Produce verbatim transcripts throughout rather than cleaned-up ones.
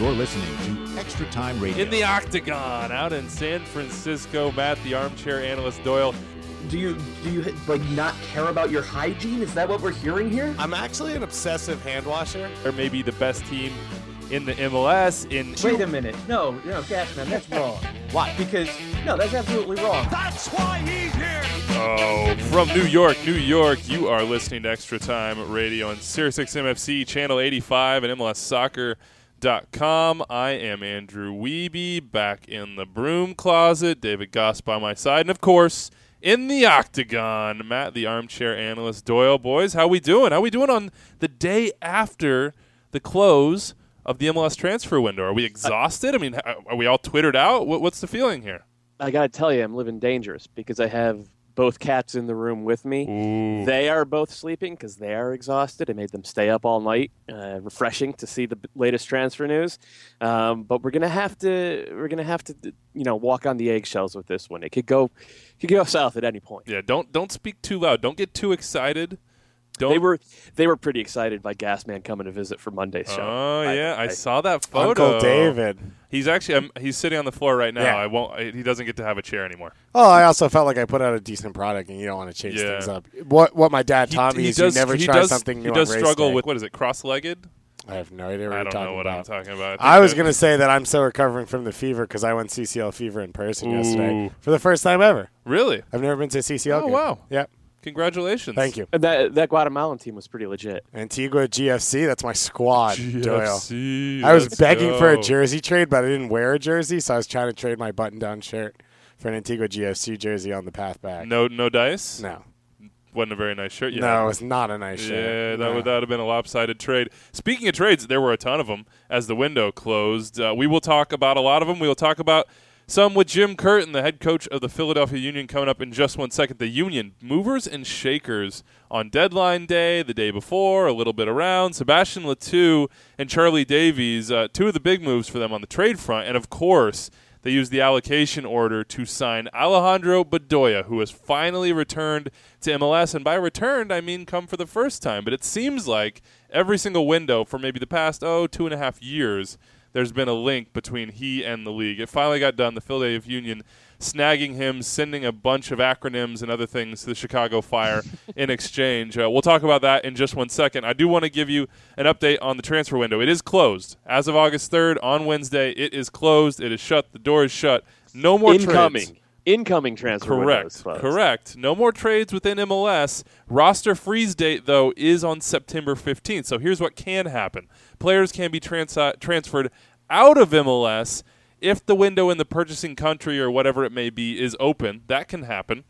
You're listening to Extra Time Radio. In the Octagon, out in San Francisco, Matt, the armchair analyst Doyle. Do you do you like not care about your hygiene? Is that what we're hearing here? I'm actually an obsessive hand washer. Or maybe the best team in the M L S. In Wait a minute. No, no, Gasman, that's wrong. Why? Because, no, that's absolutely wrong. That's why he's here. Oh, from New York, New York, you are listening to Extra Time Radio on Sirius X M F C, Channel eighty-five, and M L S Soccer dot com. I am Andrew Wiebe, back in the broom closet. David Goss by my side. And, of course, in the Octagon, Matt, the armchair analyst Doyle. Boys, how we doing? How we doing on the day after the close of the M L S transfer window? Are we exhausted? I mean, are we all twittered out? What's the feeling here? I got to tell you, I'm living dangerous because I have both cats in the room with me. Ooh. They are both sleeping because they are exhausted. I made them stay up all night. Uh, refreshing to see the latest transfer news. Um, but we're gonna have to, we're gonna have to, you know, walk on the eggshells with this one. It could go, it could go south at any point. Yeah, don't don't speak too loud. Don't get too excited. Don't. They were they were pretty excited by Gasman coming to visit for Monday's show. Oh I, yeah, I, I saw that photo. Uncle David. He's actually um, he's sitting on the floor right now. Yeah. I won't. I, he doesn't get to have a chair anymore. Oh, I also felt like I put out a decent product, and you don't want to change Yeah. things up. What what my dad He- taught me he is does, you never he try does, something new He does on race struggle day. with what is it? Cross-legged? I have no idea what I you're don't talking know what about. I'm talking about. I was think going to say that I'm still recovering from the fever because I went C C L fever in person Ooh. yesterday for the first time ever. that- really. I've never been to a C C L Oh game. wow! Yep. Congratulations. Thank you. And that that Guatemalan team was pretty legit. Antigua G F C, that's my squad, Doyle. G F C, I was let's begging go. for a jersey trade, but I didn't wear a jersey, so I was trying to trade my button-down shirt for an Antigua G F C jersey on the path back. No, no dice. No. Wasn't a very nice shirt. You No, had. it's not a nice Yeah, shirt. that No. would that would have been a lopsided trade. Speaking of trades, there were a ton of them as the window closed. Uh, we will talk about a lot of them. We will talk about some with Jim Curtin, the head coach of the Philadelphia Union, coming up in just one second. The Union, movers and shakers on deadline day, the day before, a little bit around. Sebastian Letou and Charlie Davies, uh, two of the big moves for them on the trade front. And, of course, they used the allocation order to sign Alejandro Bedoya, who has finally returned to M L S. And by returned, I mean come for the first time. But it seems like every single window for maybe the past, oh, two and a half years, there's been a link between he and the league. It finally got done. The Philadelphia Union snagging him, sending a bunch of acronyms and other things to the Chicago Fire in exchange. Uh, we'll talk about that in just one second. I do want to give you an update on the transfer window. It is closed. As of August third, on Wednesday, it is closed. It is shut. The door is shut. No more Incoming. trades. Incoming transfer window is Correct. closed. Correct. No more trades within M L S. Roster freeze date, though, is on September fifteenth. So here's what can happen. Players can be trans- uh, transferred out of M L S if the window in the purchasing country or whatever it may be is open. That can happen.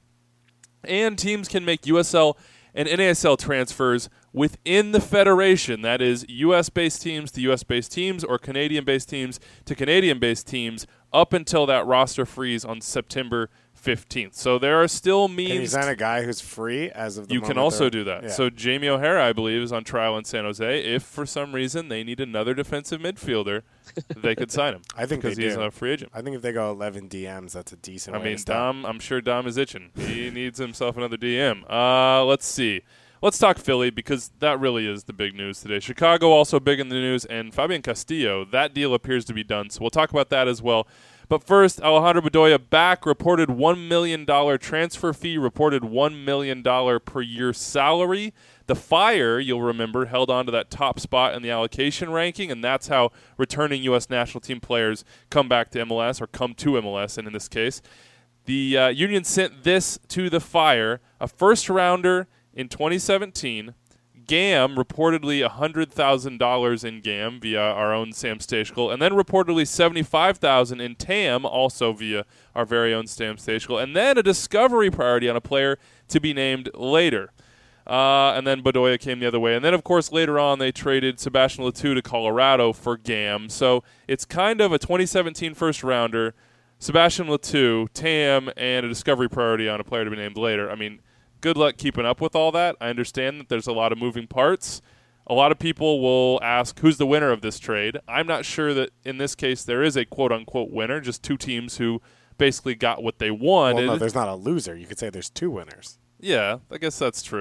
And teams can make U S L and N A S L transfers within the federation. That is, U S-based teams to U S-based teams or Canadian-based teams to Canadian-based teams up until that roster freeze on September fifteenth. So there are still means. Can you sign a guy who's free as of the You moment can also they're- do that. Yeah. So Jamie O'Hara, I believe, is on trial in San Jose. If for some reason they need another defensive midfielder, they could sign him. I think they because he's do. a free agent. I think if they go eleven D Ms, that's a decent I way mean, to start. Dom. I'm sure Dom is itching. He needs himself another D M. Uh, let's see. Let's talk Philly because that really is the big news today. Chicago also big in the news, and Fabian Castillo, that deal appears to be done. So we'll talk about that as well. But first, Alejandro Bedoya back, reported one million dollars transfer fee, reported one million dollars per year salary. The Fire, you'll remember, held on to that top spot in the allocation ranking, and that's how returning U S national team players come back to M L S or come to M L S, and in this case. The uh, Union sent this to the Fire, a first-rounder in twenty seventeen, G A M, reportedly one hundred thousand dollars in G A M via our own Sam Stachel, and then reportedly seventy-five thousand dollars in T A M, also via our very own Sam Stachel, and then a discovery priority on a player to be named later. Uh, and then Bedoya came the other way. And then, of course, later on they traded Sebastian Letou to Colorado for G A M. So it's kind of a twenty seventeen first-rounder, Sebastian Letou, T A M, and a discovery priority on a player to be named later. I mean, good luck keeping up with all that. I understand that there's a lot of moving parts. A lot of people will ask, who's the winner of this trade? I'm not sure that in this case there is a quote-unquote winner, just two teams who basically got what they wanted. Well, no, there's not a loser. You could say there's two winners. Yeah, I guess that's true.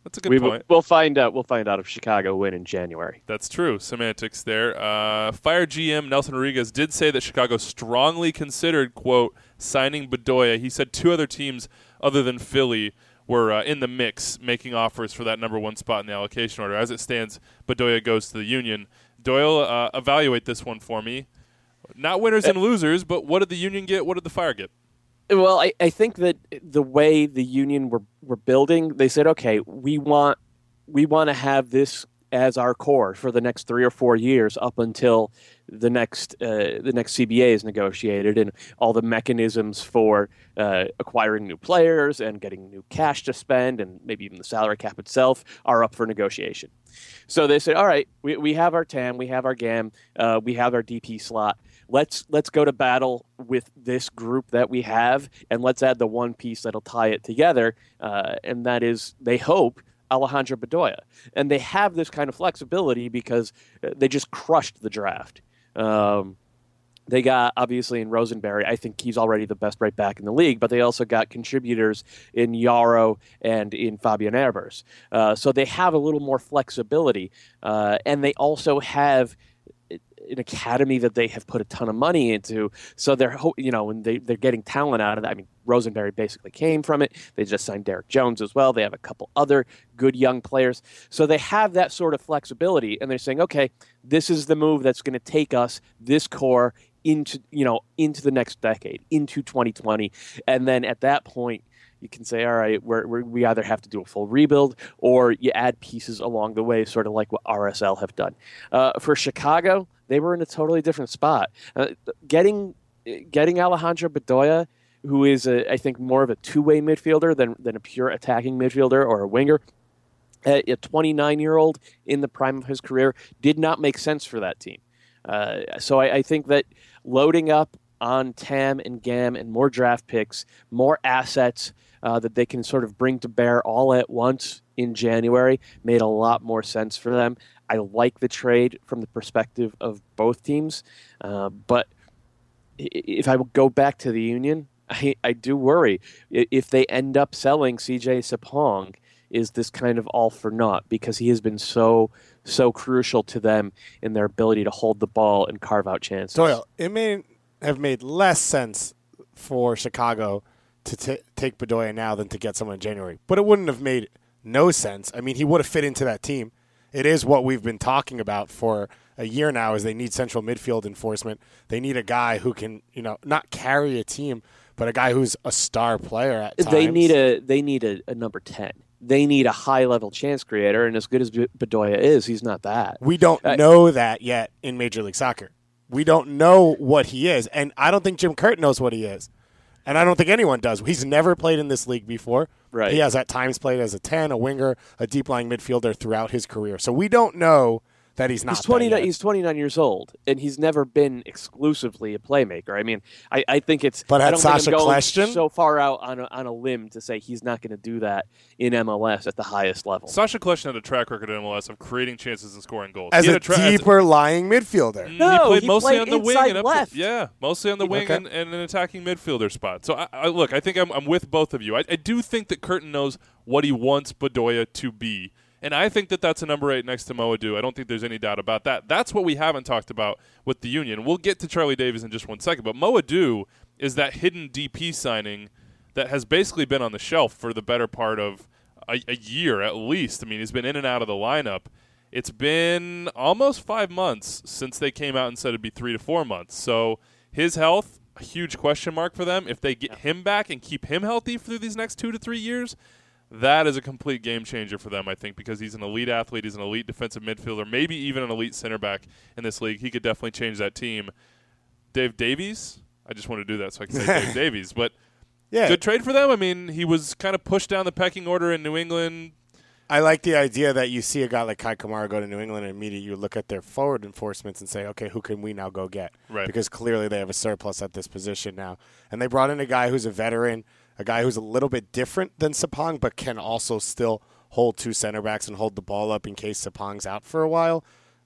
That's a good we point. will, we'll find out. We'll find out if Chicago win in January. That's true. Semantics there. Uh, Fire G M Nelson Rodriguez did say that Chicago strongly considered, quote, signing Bedoya. He said two other teams other than Philly were uh, in the mix, making offers for that number one spot in the allocation order. As it stands, Bedoya goes to the Union. Doyle, uh, evaluate this one for me. Not winners and losers, but what did the Union get? What did the Fire get? Well, I, I think that the way the Union were, were building, they said, okay, we want we want to have this as our core for the next three or four years up until the next uh, the next C B A is negotiated and all the mechanisms for uh, acquiring new players and getting new cash to spend and maybe even the salary cap itself are up for negotiation. So they said, all right, we, we have our T A M, we have our G A M, uh, we have our D P slot. Let's let's go to battle with this group that we have, and let's add the one piece that'll tie it together, uh, and that is, they hope, Alejandro Bedoya. And they have this kind of flexibility because they just crushed the draft. Um, they got, obviously, in Rosenberry, I think he's already the best right back in the league, but they also got contributors in Yaro and in Fabian Herbers. Uh, so they have a little more flexibility, uh, and they also have an academy that they have put a ton of money into. So they're, you know, and they, they're getting talent out of that. I mean, Rosenberry basically came from it. They just signed Derek Jones as well. They have a couple other good young players. So they have that sort of flexibility, and they're saying, okay, this is the move that's going to take us, this core, into, you know, into the next decade, into twenty twenty. And then at that point, you can say, all right, we're, we're, we either have to do a full rebuild or you add pieces along the way, sort of like what R S L have done. Uh, for Chicago, they were in a totally different spot. Uh, getting getting Alejandro Bedoya, who is, a, I think, more of a two-way midfielder than, than a pure attacking midfielder or a winger, a twenty-nine-year-old in the prime of his career, did not make sense for that team. Uh, so I, I think that loading up on T A M and G A M and more draft picks, more assets uh, that they can sort of bring to bear all at once in January made a lot more sense for them. I like the trade from the perspective of both teams, uh, but if I go back to the Union, I, I do worry if they end up selling C J Sapong. Is this kind of all for naught because he has been so so crucial to them in their ability to hold the ball and carve out chances. Doyle, it may have made less sense for Chicago to t- take Bedoya now than to get someone in January, but it wouldn't have made no sense. I mean, he would have fit into that team. It is what we've been talking about for a year now is they need central midfield enforcement. They need a guy who can, you know, not carry a team, but a guy who's a star player at times. They need a they need a, a number ten. They need a high-level chance creator, and as good as Bedoya is, he's not that. We don't uh, know that yet in Major League Soccer. We don't know what he is, and I don't think Jim Curtin knows what he is, and I don't think anyone does. He's never played in this league before. Right. He has at times played as a ten, a winger, a deep-lying midfielder throughout his career. So we don't know that he's not. He's twenty-nine. He's twenty-nine years old, and he's never been exclusively a playmaker. I mean, I, I think it's. But I had don't Sasha think I'm going Kljestan so far out on a, on a limb to say he's not going to do that in M L S at the highest level. Sasha Kljestan had a track record in M L S of creating chances and scoring goals as he a, had a tra- deeper as a, lying midfielder. he No, played he mostly played on the wing inside and up left. The, yeah, mostly on the wing Okay. and, and an attacking midfielder spot. So I, I, look, I think I'm, I'm with both of you. I, I do think that Curtin knows what he wants Bedoya to be. And I think that that's a number eight next to Mo Adu. I don't think there's any doubt about that. That's what we haven't talked about with the Union. We'll get to Charlie Davies in just one second. But Mo Adu is that hidden D P signing that has basically been on the shelf for the better part of a, a year at least. I mean, he's been in and out of the lineup. It's been almost five months since they came out and said it'd be three to four months. So his health, a huge question mark for them. If they get him back and keep him healthy through these next two to three years, that is a complete game changer for them, I think, because he's an elite athlete. He's an elite defensive midfielder, maybe even an elite center back in this league. He could definitely change that team. Dave Davies? I just want to do that so I can say Dave Davies. But yeah. Good trade for them. I mean, he was kind of pushed down the pecking order in New England. I like the idea that you see a guy like Kai Kamara go to New England and immediately you look at their forward enforcements and say, okay, who can we now go get? Right. Because clearly they have a surplus at this position now. And they brought in a guy who's a veteran, a guy who's a little bit different than Sapong, but can also still hold two center backs and hold the ball up in case Sapong's out for a while.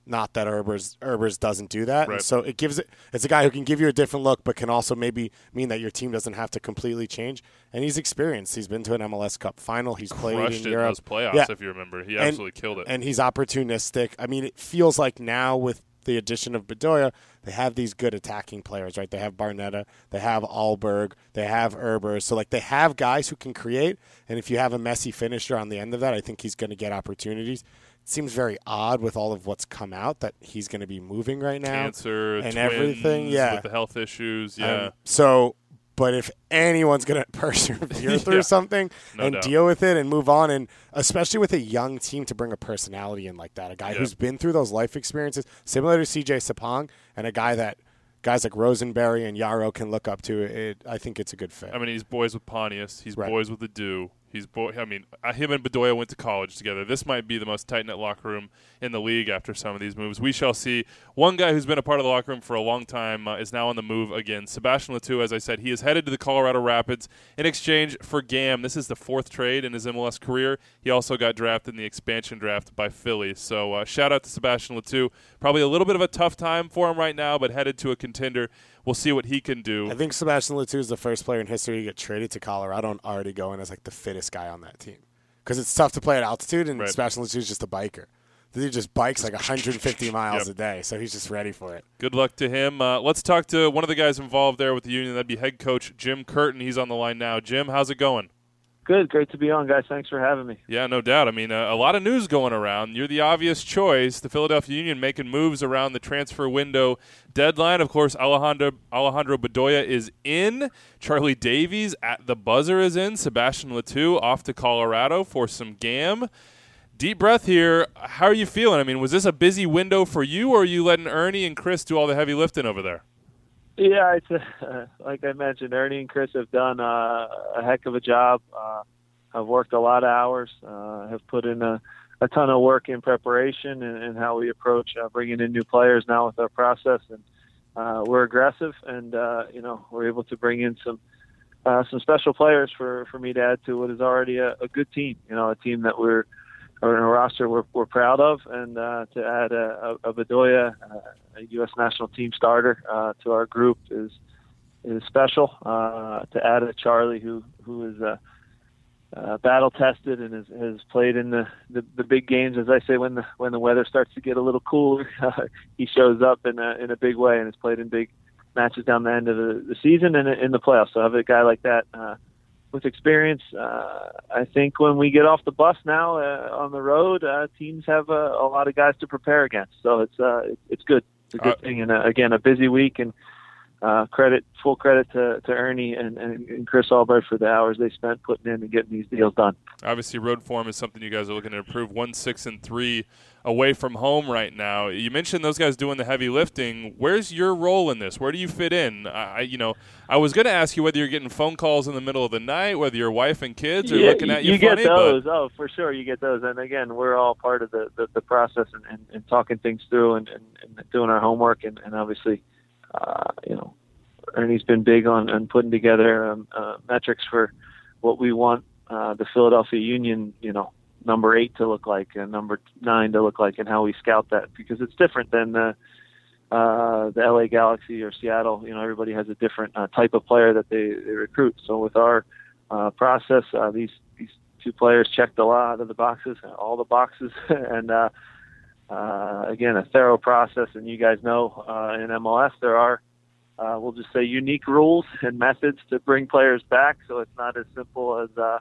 Not that Herbers Herbers doesn't do that. Right. And so it gives it. It's a guy who can give you a different look, but can also maybe mean that your team doesn't have to completely change. And he's experienced. He's been to an M L S Cup final. He's played Crushed in it Europe. in those playoffs, Yeah. if you remember. He And- absolutely killed it. And he's opportunistic. I mean, it feels like now with the addition of Bedoya, they have these good attacking players, right? They have Barnetta, they have Alberg, they have Herbers. So, like, they have guys who can create. And if you have a messy finisher on the end of that, I think he's going to get opportunities. It seems very odd with all of what's come out that he's going to be moving right now. Cancer, and twins everything, yeah. with the health issues, yeah. Um, so, but if anyone's going to persevere through Yeah. something No and doubt. deal with it and move on, and especially with a young team to bring a personality in like that, a guy Yeah. who's been through those life experiences, similar to C J Sapong, and a guy that guys like Rosenberry and Yarrow can look up to, it, I think it's a good fit. I mean, he's boys with Pontius. He's Right. boys with the Dew. He's boy. I mean, uh, him and Bedoya went to college together. This might be the most tight-knit locker room in the league after some of these moves. We shall see. One guy who's been a part of the locker room for a long time uh, is now on the move again. Sebastian Letou, as I said, he is headed to the Colorado Rapids in exchange for Gam. This is the fourth trade in his M L S career. He also got drafted in the expansion draft by Philly. So uh, shout out to Sebastian Letou. Probably a little bit of a tough time for him right now, but headed to a contender. We'll see what he can do. I think Sebastian Letou is the first player in history to get traded to Colorado and already go in as like the fittest guy on that team. Because it's tough to play at altitude, and Right. Sebastian Letou is just a biker. The dude just bikes like one hundred fifty miles Yep. a day, so he's just ready for it. Good luck to him. Uh, let's talk to one of the guys involved there with the Union. That'd be head coach Jim Curtin. He's on the line now. Jim, how's it going? Good. Great to be on, guys. Thanks for having me. Yeah, no doubt. I mean, uh, a lot of news going around. You're the obvious choice. The Philadelphia Union making moves around the transfer window deadline. Of course, Alejandro, Alejandro Bedoya is in. Charlie Davies at the buzzer is in. Sebastian Letou off to Colorado for some Gam. Deep breath here. How are you feeling? I mean, was this a busy window for you, or are you letting Ernie and Chris do all the heavy lifting over there? Yeah, it's a, uh, like I mentioned, Ernie and Chris have done uh, a heck of a job. Uh, have worked a lot of hours. Uh, have put in a, a ton of work in preparation and, and how we approach uh, bringing in new players now with our process. And uh, we're aggressive, and uh, you know we're able to bring in some uh, some special players for, for me to add to what is already a, a good team. You know, a team that we're or in a roster we're, we're proud of, and uh, to add a, a, a Bedoya, uh, a U S national team starter, uh, to our group is is special. Uh, to add a Charlie who who is uh, uh, battle tested and has, has played in the, the, the big games, as I say, when the when the weather starts to get a little cooler, uh, he shows up in a in a big way and has played in big matches down the end of the, the season and in the playoffs. So have a guy like that. Uh, With experience, uh, I think when we get off the bus now uh, on the road, uh, teams have a, a lot of guys to prepare against. So it's uh, it's good. It's a good Uh, thing. And uh, again, a busy week, and uh, credit, full credit to, to Ernie and, and, and Chris Albright for the hours they spent putting in and getting these deals done. Obviously, road form is something you guys are looking to improve. One, six, and three away from home right now. You mentioned those guys doing the heavy lifting. Where's your role in this? Where do you fit in? I, you know, I was going to ask you whether you're getting phone calls in the middle of the night, whether your wife and kids are Yeah, looking at you, you funny. get those. But Oh, for sure, you get those. And again, we're all part of the, the, the process and, and, and talking things through and, and, and doing our homework. And, and obviously, uh, you know, Ernie's been big on, on putting together um, uh, metrics for what we want uh, the Philadelphia Union, you know, number eight to look like and number nine to look like, and how we scout that, because it's different than the uh, the L A Galaxy or Seattle. You know, everybody has a different uh, type of player that they, they recruit. So with our uh, process, uh, these these two players checked a lot of the boxes, all the boxes, and uh, uh, again, a thorough process. And you guys know uh, in M L S there are uh, we'll just say unique rules and methods to bring players back. So it's not as simple as uh,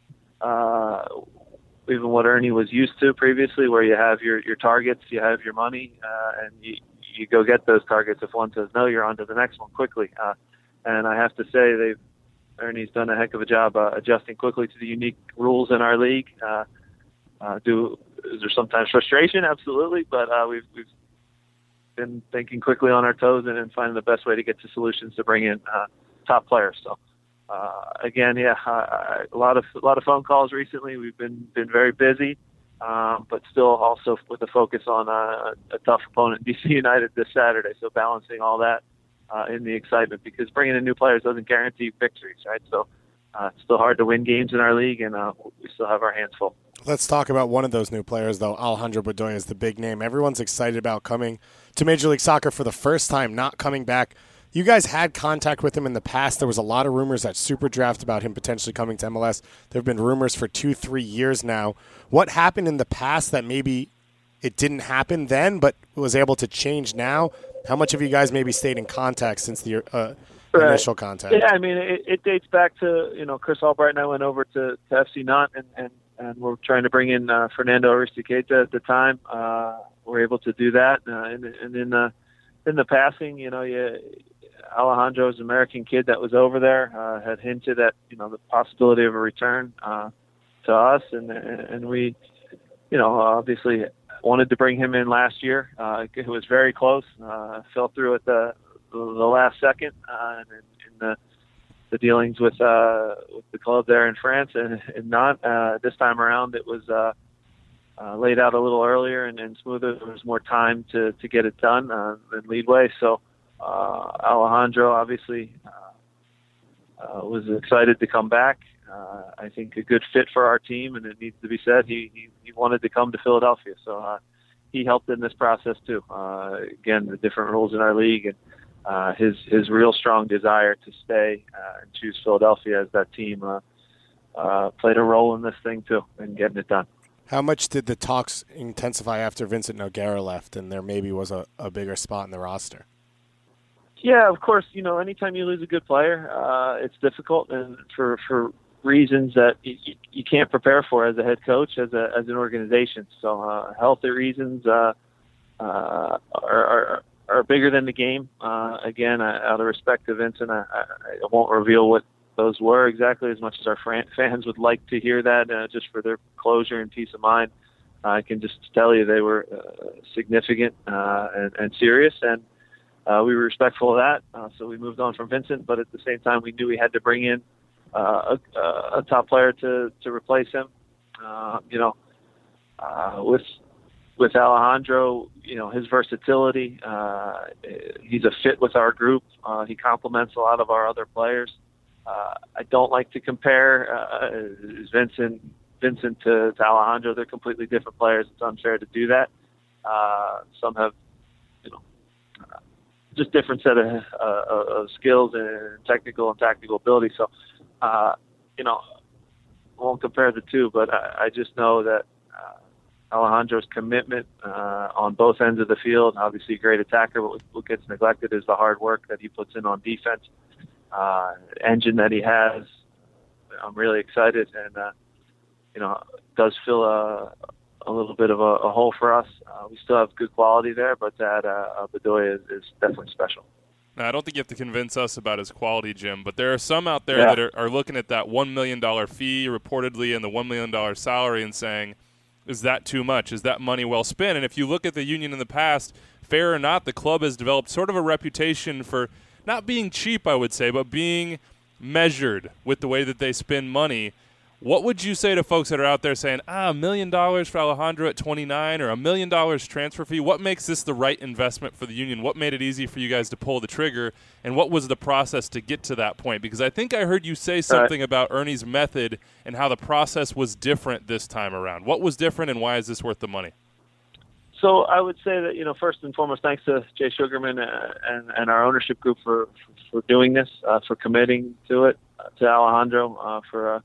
uh, even what Ernie was used to previously, where you have your, your targets, you have your money, uh, and you, you go get those targets. If one says no, you're on to the next one quickly. Uh, and I have to say, they've Ernie's done a heck of a job uh, adjusting quickly to the unique rules in our league. Uh, uh, do is there sometimes frustration? Absolutely, but uh, we've we've been thinking quickly on our toes and, and finding the best way to get to solutions to bring in uh, top players. So. Uh, again, yeah, uh, a lot of a lot of phone calls recently. We've been been very busy, um, but still also with a focus on uh, a tough opponent, D C United, this Saturday. So balancing all that uh, in the excitement, because bringing in new players doesn't guarantee victories, right? So uh, it's still hard to win games in our league, and uh, we still have our hands full. Let's talk about one of those new players, though. Alejandro Bedoya is the big name. Everyone's excited about coming to Major League Soccer for the first time, not coming back. You guys had contact with him in the past. There was a lot of rumors at Super Draft about him potentially coming to M L S. There have been rumors for two, three years now. What happened in the past that maybe it didn't happen then but was able to change now? How much have you guys maybe stayed in contact since the uh, Right. initial contact? Yeah, I mean, it, it dates back to, you know, Chris Albright and I went over to, to F C Nantes, and, and, and we're trying to bring in uh, Fernando Aristiqueta at the time. Uh, we're able to do that. Uh, and, and in the in the passing, you know, you, Alejandro's American kid that was over there uh, had hinted at, you know, the possibility of a return uh, to us. And, and we, you know, obviously wanted to bring him in last year. Uh, it was very close. Uh, fell through at the the last second uh, in, in the the dealings with uh, with the club there in France, and, and not uh, this time around. It was uh, uh, laid out a little earlier and, and smoother. There was more time to, to get it done uh, than Leadway. So uh, Alejandro obviously uh, uh, was excited to come back. Uh, I think a good fit for our team, and it needs to be said, he he, he wanted to come to Philadelphia, so uh, he helped in this process too. Uh, again, the different rules in our league, and Uh, his his real strong desire to stay uh, and choose Philadelphia as that team uh, uh, played a role in this thing too, and getting it done. How much did the talks intensify after Vincent Nogueira left and there maybe was a, a bigger spot in the roster? Yeah, of course. You know, anytime you lose a good player, uh, it's difficult, and for for reasons that you, you can't prepare for as a head coach, as a as an organization. So uh, healthy reasons uh, uh, are. are are bigger than the game. Uh, again, I, out of respect to Vincent, I, I, I won't reveal what those were exactly, as much as our fran- fans would like to hear that, uh, just for their closure and peace of mind. Uh, I can just tell you they were uh, significant uh, and, and serious, and uh, we were respectful of that. Uh, so we moved on from Vincent, but at the same time, we knew we had to bring in uh, a, a top player to, to replace him. Uh, you know, uh, with With Alejandro, you know, his versatility, uh, he's a fit with our group. Uh, he complements a lot of our other players. Uh, I don't like to compare uh, Vincent Vincent to, to Alejandro. They're completely different players. It's unfair to do that. Uh, some have, you know, uh, just different set of, uh, of skills and technical and tactical ability. So, uh, you know, I won't compare the two, but I, I just know that uh, Alejandro's commitment uh, on both ends of the field, obviously a great attacker, but what gets neglected is the hard work that he puts in on defense, uh, engine that he has. I'm really excited, and, uh, you know, it does fill a, a little bit of a, a hole for us. Uh, we still have good quality there, but that uh, Bedoya is, is definitely special. Now, I don't think you have to convince us about his quality, Jim, but there are some out there Yeah. that are, are looking at that one million dollars fee reportedly and the one million dollars salary and saying, is that too much? Is that money well spent? And if you look at the Union in the past, fair or not, the club has developed sort of a reputation for not being cheap, I would say, but being measured with the way that they spend money. What would you say to folks that are out there saying, ah, a million dollars for Alejandro at twenty-nine or a million dollars transfer fee? What makes this the right investment for the Union? What made it easy for you guys to pull the trigger? And what was the process to get to that point? Because I think I heard you say something right. about Ernie's method and how the process was different this time around. What was different, and why is this worth the money? So I would say that, you know, first and foremost, thanks to Jay Sugarman uh, and, and our ownership group for, for doing this, uh, for committing to it, uh, to Alejandro uh, for a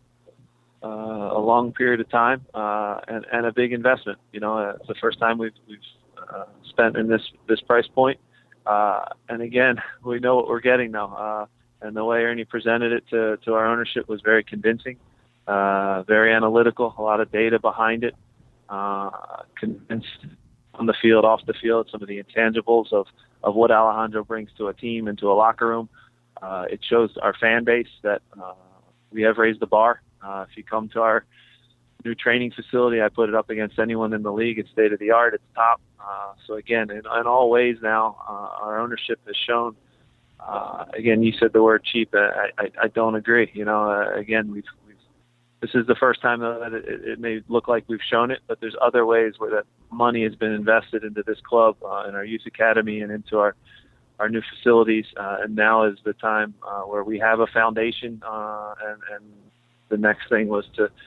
Uh, a long period of time uh, and, and a big investment. You know, uh, it's the first time we've, we've uh, spent in this this price point. Uh, and again, we know what we're getting now. Uh, and the way Ernie presented it to, to our ownership was very convincing, uh, very analytical, a lot of data behind it, uh, convinced on the field, off the field, some of the intangibles of, of what Alejandro brings to a team and to a locker room. Uh, it shows our fan base that uh, we have raised the bar. Uh, if you come to our new training facility, I put it up against anyone in the league. It's state of the art. It's top. Uh, so again, in, in all ways now, uh, our ownership has shown. Uh, again, you said the word cheap. I, I, I don't agree. You know, uh, again, we've, we've this is the first time though, that it, it may look like we've shown it, but there's other ways where that money has been invested into this club, uh, in our youth academy, and into our our new facilities. Uh, and now is the time uh, where we have a foundation, uh, and, and the next thing was to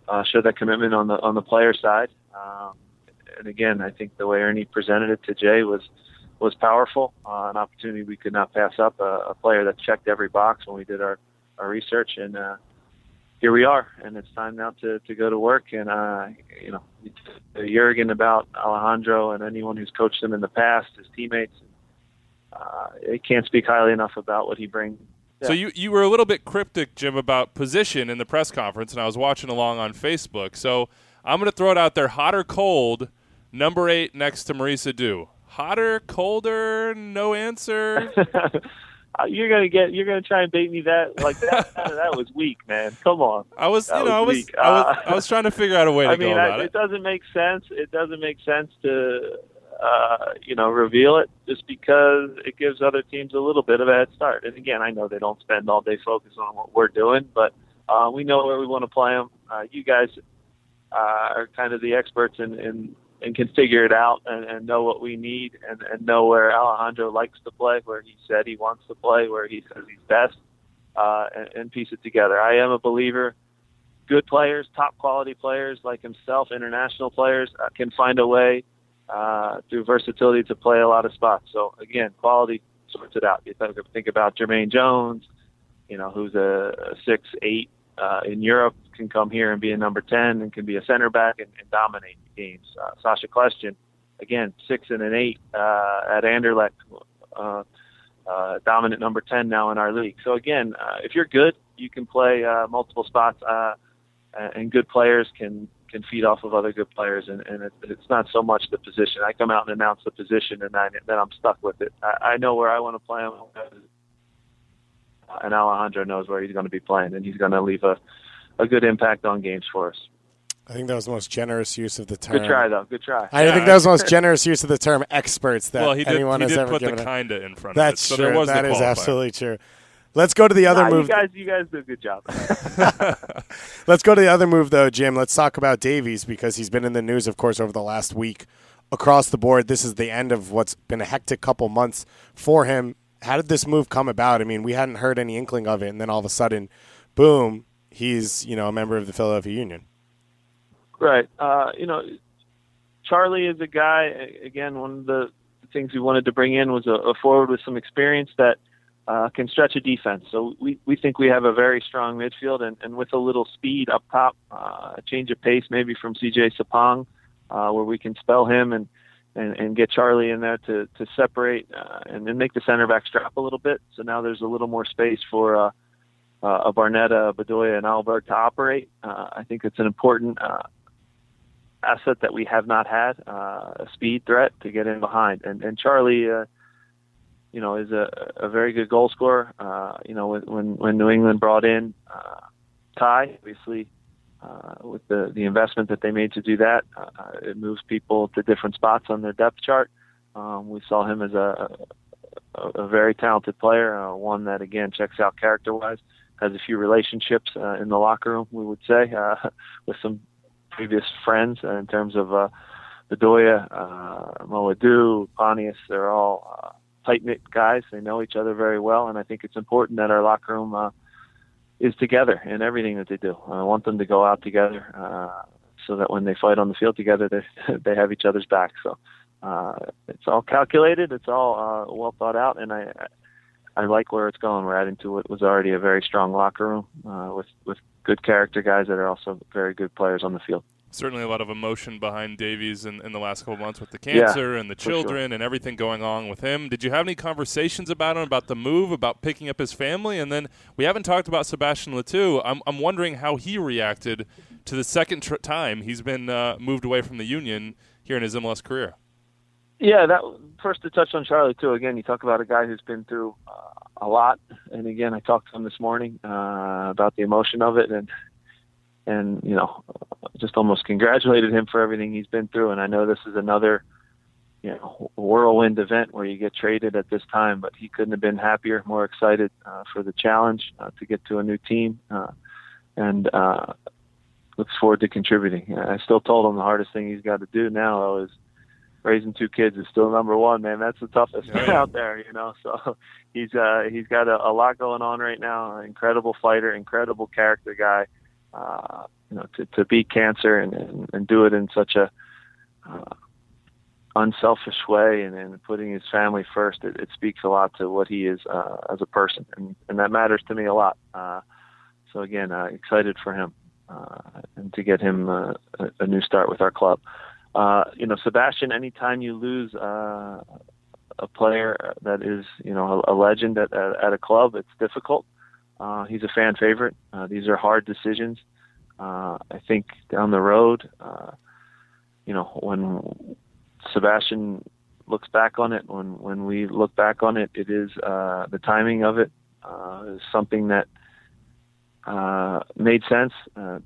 uh, showed that commitment on the on the player side. Um, and again, I think the way Ernie presented it to Jay was was powerful, uh, an opportunity we could not pass up, a, a player that checked every box when we did our, our research. And uh, here we are, and it's time now to, to go to work. And, uh, you know, Jurgen about Alejandro and anyone who's coached him in the past, his teammates, uh, they can't speak highly enough about what he brings. Yeah. So you, you were a little bit cryptic, Jim, about position in the press conference, and I was watching along on Facebook. So I'm going to throw it out there, hot or cold, number eight next to Maurice Edu. Hotter, colder, no answer. you're gonna get. You're gonna try and bait me that like that. That was weak, man. Come on. I was, that you know, was I was, uh, I was, I was trying to figure out a way to I go mean, about I, it. It doesn't make sense. It doesn't make sense to, uh, you know, reveal it just because it gives other teams a little bit of a head start. And again, I know they don't spend all day focused on what we're doing, but uh, we know where we want to play them. Uh, you guys uh, are kind of the experts in. in and can figure it out and, and know what we need and, and know where Alejandro likes to play, where he said he wants to play, where he says he's best, uh, and, and piece it together. I am a believer. Good players, top quality players like himself, international players, uh, can find a way uh, through versatility to play a lot of spots. So, again, quality sorts it out. You think about Jermaine Jones, you know, who's a, a six, eight uh, in Europe, can come here and be a number ten and can be a center back and, and dominate games. Uh, Sasha Question, again, six and an eight uh, at Anderlecht, uh, uh, dominant number ten now in our league. So again, uh, if you're good, you can play uh, multiple spots, uh, and good players can can feed off of other good players. And, and it, it's not so much the position. I come out and announce the position, and I, then I'm stuck with it. I, I know where I want to play him, and Alejandro knows where he's going to be playing, and he's going to leave a a good impact on games for us. I think that was the most generous use of the term. Good try, though. Good try. I Yeah. think that was the most generous use of the term experts that well, he did, anyone he has did ever put given. the it. kinda in front That's of it. So true. there was That the is qualifier. absolutely true. Let's go to the other Nah, move. You guys, you guys do a good job. Let's go to the other move, though, Jim. Let's talk about Davies because he's been in the news, of course, over the last week across the board. This is the end of what's been a hectic couple months for him. How did this move come about? I mean, we hadn't heard any inkling of it, and then all of a sudden, boom, he's, you know, a member of the Philadelphia Union. Right. Uh, you know, Charlie is a guy, again, one of the things we wanted to bring in was a, a forward with some experience that uh, can stretch a defense. So we, we think we have a very strong midfield, and, and with a little speed up top, uh, a change of pace maybe from C J Sapong, uh, where we can spell him and, and, and get Charlie in there to, to separate uh, and then make the center backs drop a little bit. So now there's a little more space for uh, uh, a Barnett, a Bedoya, and Albert to operate. Uh, I think it's an important uh, asset that we have not had, uh, a speed threat to get in behind. And, and Charlie, uh, you know, is a, a very good goal scorer. Uh, you know, when, when New England brought in uh, Ty, obviously, uh, with the, the investment that they made to do that, uh, it moves people to different spots on their depth chart. Um, we saw him as a, a, a very talented player, uh, one that, again, checks out character-wise, has a few relationships uh, in the locker room, we would say, uh, with some previous friends uh, in terms of uh, Bedoya, uh, Moadu, Pontius. They're all uh, tight-knit guys. They know each other very well, and I think it's important that our locker room uh, is together in everything that they do. I want them to go out together uh, so that when they fight on the field together, they they have each other's back. So uh, it's all calculated. It's all uh, well thought out, and I I like where it's going. We're adding to what was already a very strong locker room uh, with with good character guys that are also very good players on the field. Certainly a lot of emotion behind Davies in, in the last couple of months with the cancer Yeah, and the for sure. children and everything going on with him. Did you have any conversations about him, about the move, about picking up his family? And then we haven't talked about Sebastian Letou. I'm, I'm wondering how he reacted to the second tr- time he's been uh, moved away from the Union here in his M L S career. Yeah, that first to touch on Charlie too. Again, you talk about a guy who's been through uh, a lot, and again, I talked to him this morning uh, about the emotion of it, and and you know, just almost congratulated him for everything he's been through. And I know this is another, you know, whirlwind event where you get traded at this time, but he couldn't have been happier, more excited uh, for the challenge uh, to get to a new team, uh, and uh, looks forward to contributing. I still told him the hardest thing he's got to do now is raising two kids is still number one, man. That's the toughest Yeah, yeah. out there, you know. So he's uh, he's got a, a lot going on right now. An incredible fighter, incredible character guy. Uh, you know, to, to beat cancer and, and, and do it in such a uh, unselfish way and, and putting his family first, it, it speaks a lot to what he is uh, as a person, and, and that matters to me a lot. Uh, so again, uh, excited for him uh, and to get him uh, a, a new start with our club. Uh, you know, Sebastian, anytime you lose uh, a player that is, you know, a, a legend at, at, at a club, it's difficult. Uh, he's a fan favorite. Uh, these are hard decisions. Uh, I think down the road, uh, you know, when Sebastian looks back on it, when, when we look back on it, it is uh, the timing of it uh, is something that uh, made sense. Uh,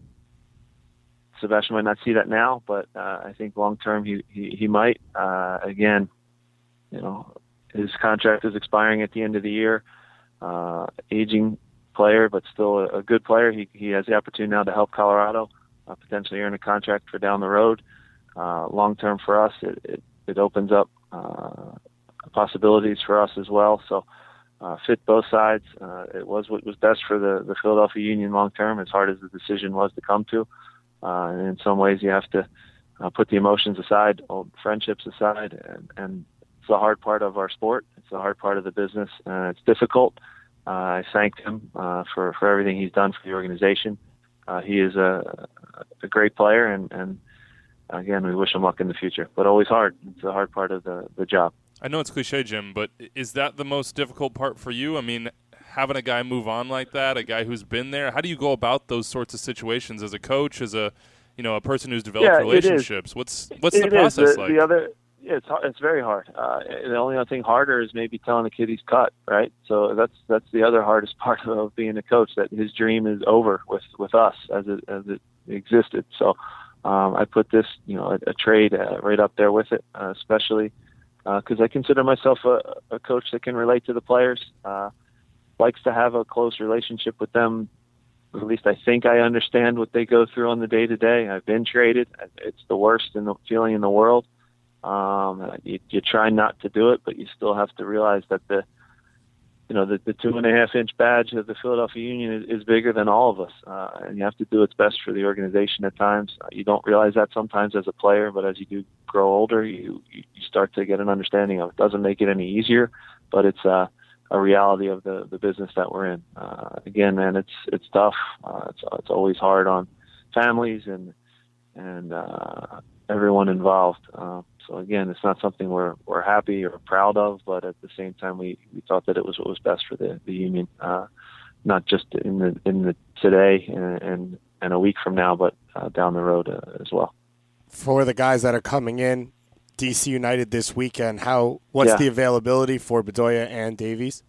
Sebastian might not see that now, but uh, I think long term he, he, he might. Uh, again, you know, his contract is expiring at the end of the year. Uh, aging player, but still a, a good player. He he has the opportunity now to help Colorado uh, potentially earn a contract for down the road. Uh, long term for us, it, it, it opens up uh, possibilities for us as well. So uh, fit both sides. Uh, it was what was best for the, the Philadelphia Union long term, as hard as the decision was to come to. Uh, and in some ways, you have to uh, put the emotions aside, old friendships aside, and, and it's the hard part of our sport. It's the hard part of the business, and it's difficult. Uh, I thanked him uh, for, for everything he's done for the organization. Uh, he is a, a great player, and, and again, we wish him luck in the future. But always hard. It's the hard part of the, the job. I know it's cliche, Jim, but is that the most difficult part for you? I mean, having a guy move on like that, a guy who's been there, how do you go about those sorts of situations as a coach, as a you know a person who's developed yeah, relationships? What's what's it the process the, like? The other, yeah, it's hard, it's very hard. Uh, the only other thing harder is maybe telling the kid he's cut, right? So that's that's the other hardest part of being a coach, that his dream is over with, with us as it as it existed. So um, I put this, you know, a, a trade uh, right up there with it, uh, especially because uh, I consider myself a, a coach that can relate to the players. Uh, likes to have a close relationship with them. At least I think I understand what they go through on the day to day. I've been traded. It's the worst in the feeling in the world. Um, you, you try not to do it, but you still have to realize that the, you know, the, the two and a half inch badge of the Philadelphia Union is, is bigger than all of us. Uh, and you have to do what's best for the organization at times. Uh, you don't realize that sometimes as a player, but as you do grow older, you, you start to get an understanding of it. It doesn't make it any easier, but it's, uh, a reality of the, the business that we're in. Uh, again, man, it's, it's tough. Uh, it's, it's always hard on families and, and, uh, everyone involved. Uh, so again, it's not something we're, we're happy or proud of, but at the same time, we, we thought that it was what was best for the, the union, uh, not just in the, in the today and, and, and a week from now, but uh, down the road uh, as well. For the guys that are coming in, D C United this weekend, how what's yeah. the availability for Bedoya and Davies?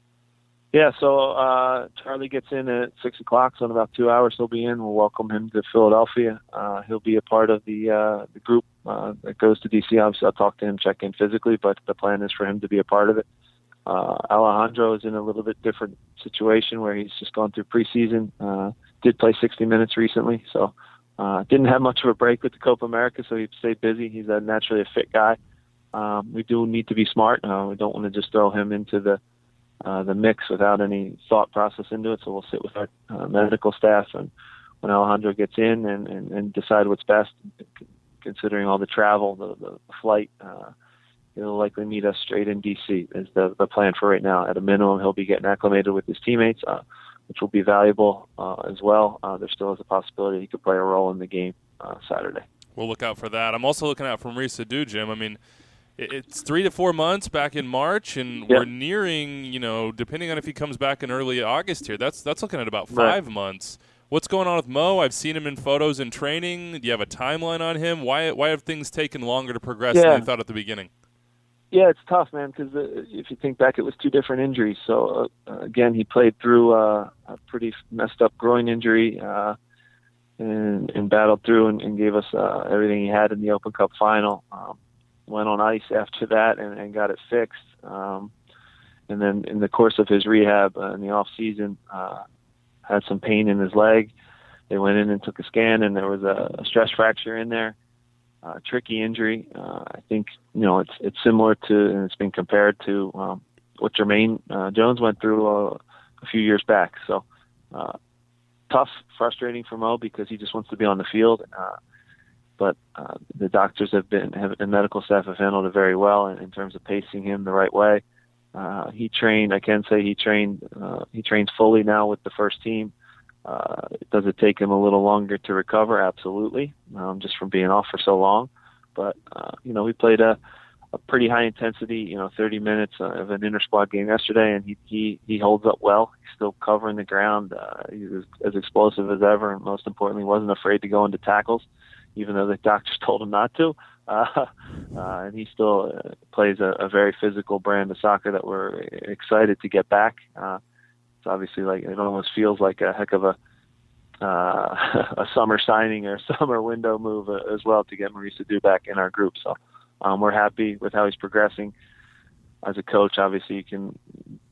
Yeah, so uh, Charlie gets in at six o'clock, so in about two hours he'll be in. We'll welcome him to Philadelphia. Uh, he'll be a part of the uh, the group uh, that goes to D C. Obviously, I'll talk to him, check in physically, but the plan is for him to be a part of it. Uh, Alejandro is in a little bit different situation where he's just gone through preseason. Uh, did play sixty minutes recently, so uh, didn't have much of a break with the Copa America, so he stayed busy. He's a naturally a fit guy. Um, we do need to be smart. Uh, we don't want to just throw him into the Uh, the mix without any thought process into it. So we'll sit with our uh, medical staff and when Alejandro gets in and, and, and decide what's best, considering all the travel, the, the flight, uh, he'll likely meet us straight in D C is the, the plan for right now. At a minimum, he'll be getting acclimated with his teammates, uh, which will be valuable uh, as well. Uh, there still is a possibility he could play a role in the game uh, Saturday. We'll look out for that. I'm also looking out for Maurice Edu, Jim. I mean, it's three to four months back in March, and yep. we're nearing, you know, depending on if he comes back in early August here, that's that's looking at about five right. months. What's going on with Mo? I've seen him in photos and training. Do you have a timeline on him? Why why have things taken longer to progress yeah. than you thought at the beginning? Yeah, it's tough, man, because uh, if you think back, it was two different injuries. So, uh, again, he played through uh, a pretty messed up groin injury uh, and, and battled through and, and gave us uh, everything he had in the Open Cup final. Um, went on ice after that and, and got it fixed. Um, and then in the course of his rehab uh, in the off season, uh, had some pain in his leg. They went in and took a scan and there was a, a stress fracture in there, uh, tricky injury. Uh, I think, you know, it's, it's similar to, and it's been compared to um, what Jermaine uh, Jones went through uh, a few years back. So uh, tough, frustrating for Mo because he just wants to be on the field. Uh, but uh, the doctors have been, have, and medical staff have handled it very well in, in terms of pacing him the right way. Uh, he trained, I can say he trained, uh, he trains fully now with the first team. Uh, does it take him a little longer to recover? Absolutely. Um, just from being off for so long. But, uh, you know, we played a, a pretty high intensity, you know, thirty minutes of an inter squad game yesterday, and he, he, he holds up well. He's still covering the ground. Uh, he was as explosive as ever, and most importantly, wasn't afraid to go into tackles, even though the doctors told him not to. Uh, uh, and he still uh, plays a, a very physical brand of soccer that we're excited to get back. Uh, it's obviously like, it almost feels like a heck of a, uh, a summer signing or a summer window move uh, as well to get Maurice Edu back in our group. So um, we're happy with how he's progressing. As a coach, obviously you can,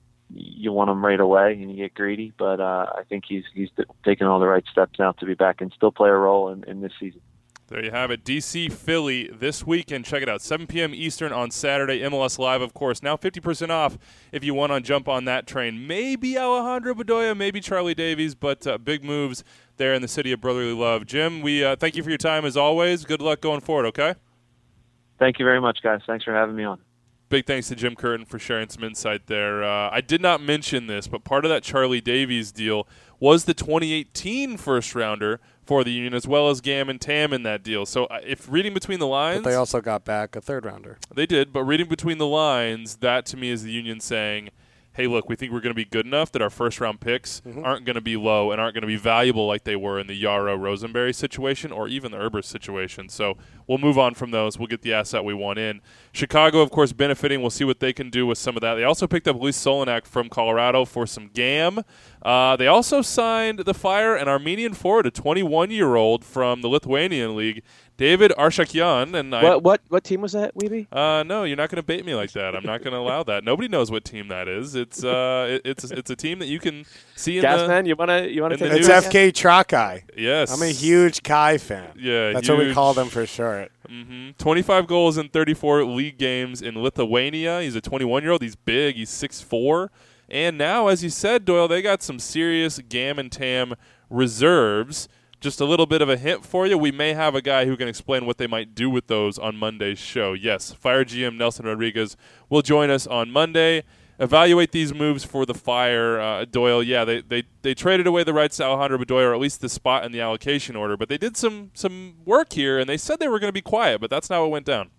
you want him right away and you get greedy, but uh, I think he's, he's taking all the right steps now to be back and still play a role in, in this season. There you have it. D C Philly this weekend. Check it out. seven p.m. Eastern on Saturday. M L S Live, of course. Now fifty percent off if you want to jump on that train. Maybe Alejandro Bedoya, maybe Charlie Davies, but uh, big moves there in the city of brotherly love. Jim, we uh, thank you for your time as always. Good luck going forward, okay? Thank you very much, guys. Thanks for having me on. Big thanks to Jim Curtin for sharing some insight there. Uh, I did not mention this, but part of that Charlie Davies deal was the twenty eighteen first-rounder for the Union, as well as Gam and Tam in that deal. So uh, if reading between the lines... But they also got back a third-rounder. They did, but reading between the lines, that to me is the Union saying, hey, look, we think we're going to be good enough that our first-round picks mm-hmm. aren't going to be low and aren't going to be valuable like they were in the Yarrow-Rosenberry situation or even the Urbers situation. So we'll move on from those. We'll get the asset we want in. Chicago, of course, benefiting. We'll see what they can do with some of that. They also picked up Luis Solinak from Colorado for some Gam. Uh, they also signed the Fire an Armenian forward, a twenty-one-year-old from the Lithuanian League, David Arshakian. And I, what what what team was that, Weeby? Uh, no, you're not going to bait me like that. I'm not going to allow that. Nobody knows what team that is. It's uh, it, it's it's a team that you can see in Gasman, the. you want to you want to take It's F K Trakai. Yes, I'm a huge Kai fan. Yeah, that's huge. what we call them for short. Mm-hmm. twenty-five goals in thirty-four league games in Lithuania. He's a twenty-one-year-old. He's big. He's six foot four. And now, as you said, Doyle, they got some serious Gam and Tam reserves. Just a little bit of a hint for you. We may have a guy who can explain what they might do with those on Monday's show. Yes, Fire G M Nelson Rodriguez will join us on Monday. Evaluate these moves for the Fire. Uh, Doyle, yeah, they, they, they traded away the rights to Alejandro Bedoya, or at least the spot in the allocation order, but they did some, some work here, and they said they were going to be quiet, but that's not what went down.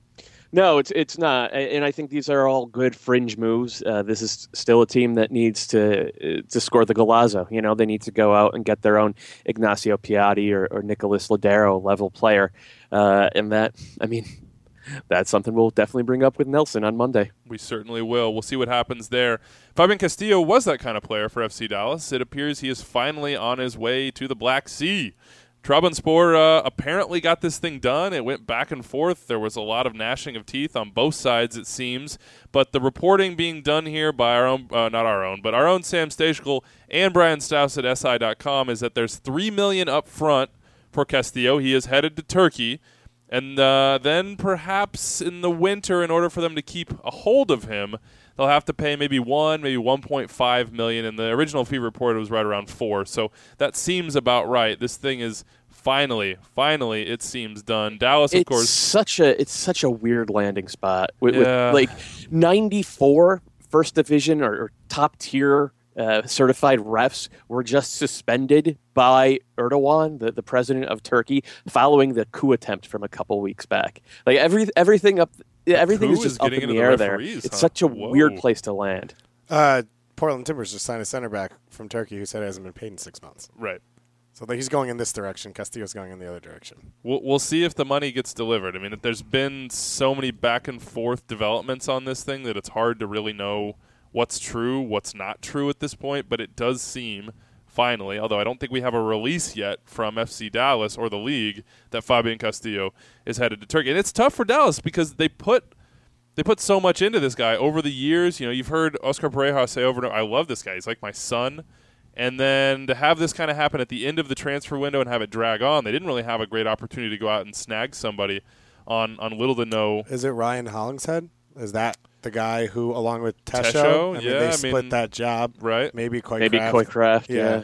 No, it's it's not, and I think these are all good fringe moves. Uh, this is still a team that needs to to score the golazo. You know, they need to go out and get their own Ignacio Piatti or, or Nicolas Ladero level player, uh, and that, I mean, that's something we'll definitely bring up with Nelson on Monday. We certainly will. We'll see what happens there. Fabian Castillo was that kind of player for F C Dallas. It appears he is finally on his way to the Black Sea. Trabzonspor uh, apparently got this thing done. It went back and forth. There was a lot of gnashing of teeth on both sides, it seems. But the reporting being done here by our own, uh, not our own, but our own Sam Stachel and Brian Staus at S I dot com is that there's three million dollars up front for Castillo. He is headed to Turkey. And uh, then perhaps in the winter, in order for them to keep a hold of him, they'll have to pay maybe one, maybe one point five million dollars. And the original fee report was right around four. So that seems about right. This thing is finally, finally, it seems done. Dallas, of it's course, such a it's such a weird landing spot with, yeah. with like ninety-four first division or, or top tier uh, certified refs were just suspended by Erdogan, the, the president of Turkey, following the coup attempt from a couple weeks back. Like every everything up. Everything is just is up in the, the air there. It's huh? such a Whoa. weird place to land. Uh, Portland Timbers just signed a center back from Turkey who said he hasn't been paid in six months. Right. So he's going in this direction. Castillo's going in the other direction. We'll, we'll see if the money gets delivered. I mean, there's been so many back and forth developments on this thing that it's hard to really know what's true, what's not true at this point. But it does seem, finally, although I don't think we have a release yet from F C Dallas or the league, that Fabian Castillo is headed to Turkey. And it's tough for Dallas because they put they put so much into this guy over the years. You know, you've heard Oscar Pareja say over and over, I love this guy. He's like my son. And then to have this kind of happen at the end of the transfer window and have it drag on, they didn't really have a great opportunity to go out and snag somebody on, on little to no. Is it Ryan Hollingshead? Is that the guy who, along with Tesho, Tesho? I mean, yeah, they I split mean, that job, right? Maybe Koycraft. Maybe Koycraft, yeah. yeah.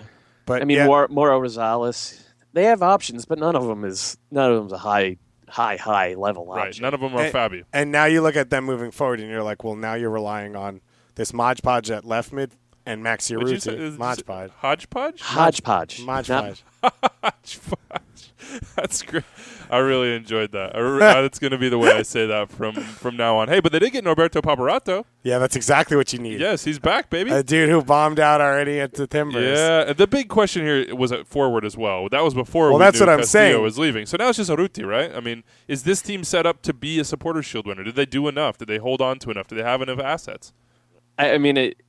But I mean, yeah, Mor- Moro Rosales, they have options, but none of them is none of them's a high, high, high level Right. option. None of them are and, Fabi. and now you look at them moving forward, and you're like, well, now you're relying on this Modge Podge at left mid and Max What'd you say? Urruti. Is- Modge is it Podge. Hodgepodge? Hodgepodge. Modge Not- Podge. Hodgepodge. That's great. I really enjoyed that. I re- uh, that's going to be the way I say that from, from now on. Hey, but they did get Norberto Paparato. Yeah, that's exactly what you need. Yes, he's back, baby. A dude who bombed out already at the Timbers. Yeah, the big question here was at forward as well. That was before Well, we that's knew what I'm Castillo saying. was leaving. So now it's just Urruti, right? I mean, is this team set up to be a Supporters' Shield winner? Did they do enough? Did they hold on to enough? Do they have enough assets? I, I mean, it,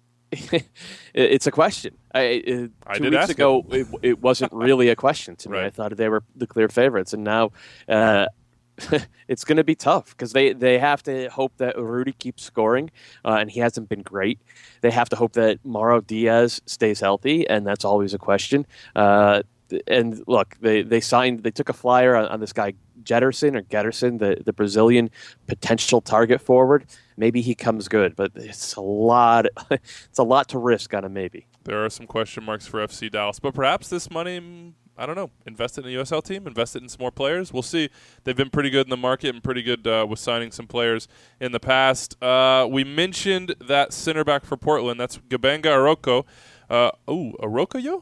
it's a question. I, it, I two did weeks ask ago, it, it wasn't really a question to me. Right. I thought they were the clear favorites, and now uh, it's going to be tough because they, they have to hope that Urruti keeps scoring, uh, and he hasn't been great. They have to hope that Mauro Diaz stays healthy, and that's always a question. Uh, and look, they, they signed, they took a flyer on, on this guy Jetterson or Getterson, the, the Brazilian potential target forward. Maybe he comes good, but it's a lot. It's a lot to risk on a maybe. There are some question marks for F C Dallas, but perhaps this money, mm, I don't know, invest it in a U S L team, invest it in some more players. We'll see. They've been pretty good in the market and pretty good uh, with signing some players in the past. Uh, we mentioned that center back for Portland. That's Gabenga Araujo. Uh, oh, Araujo, yo?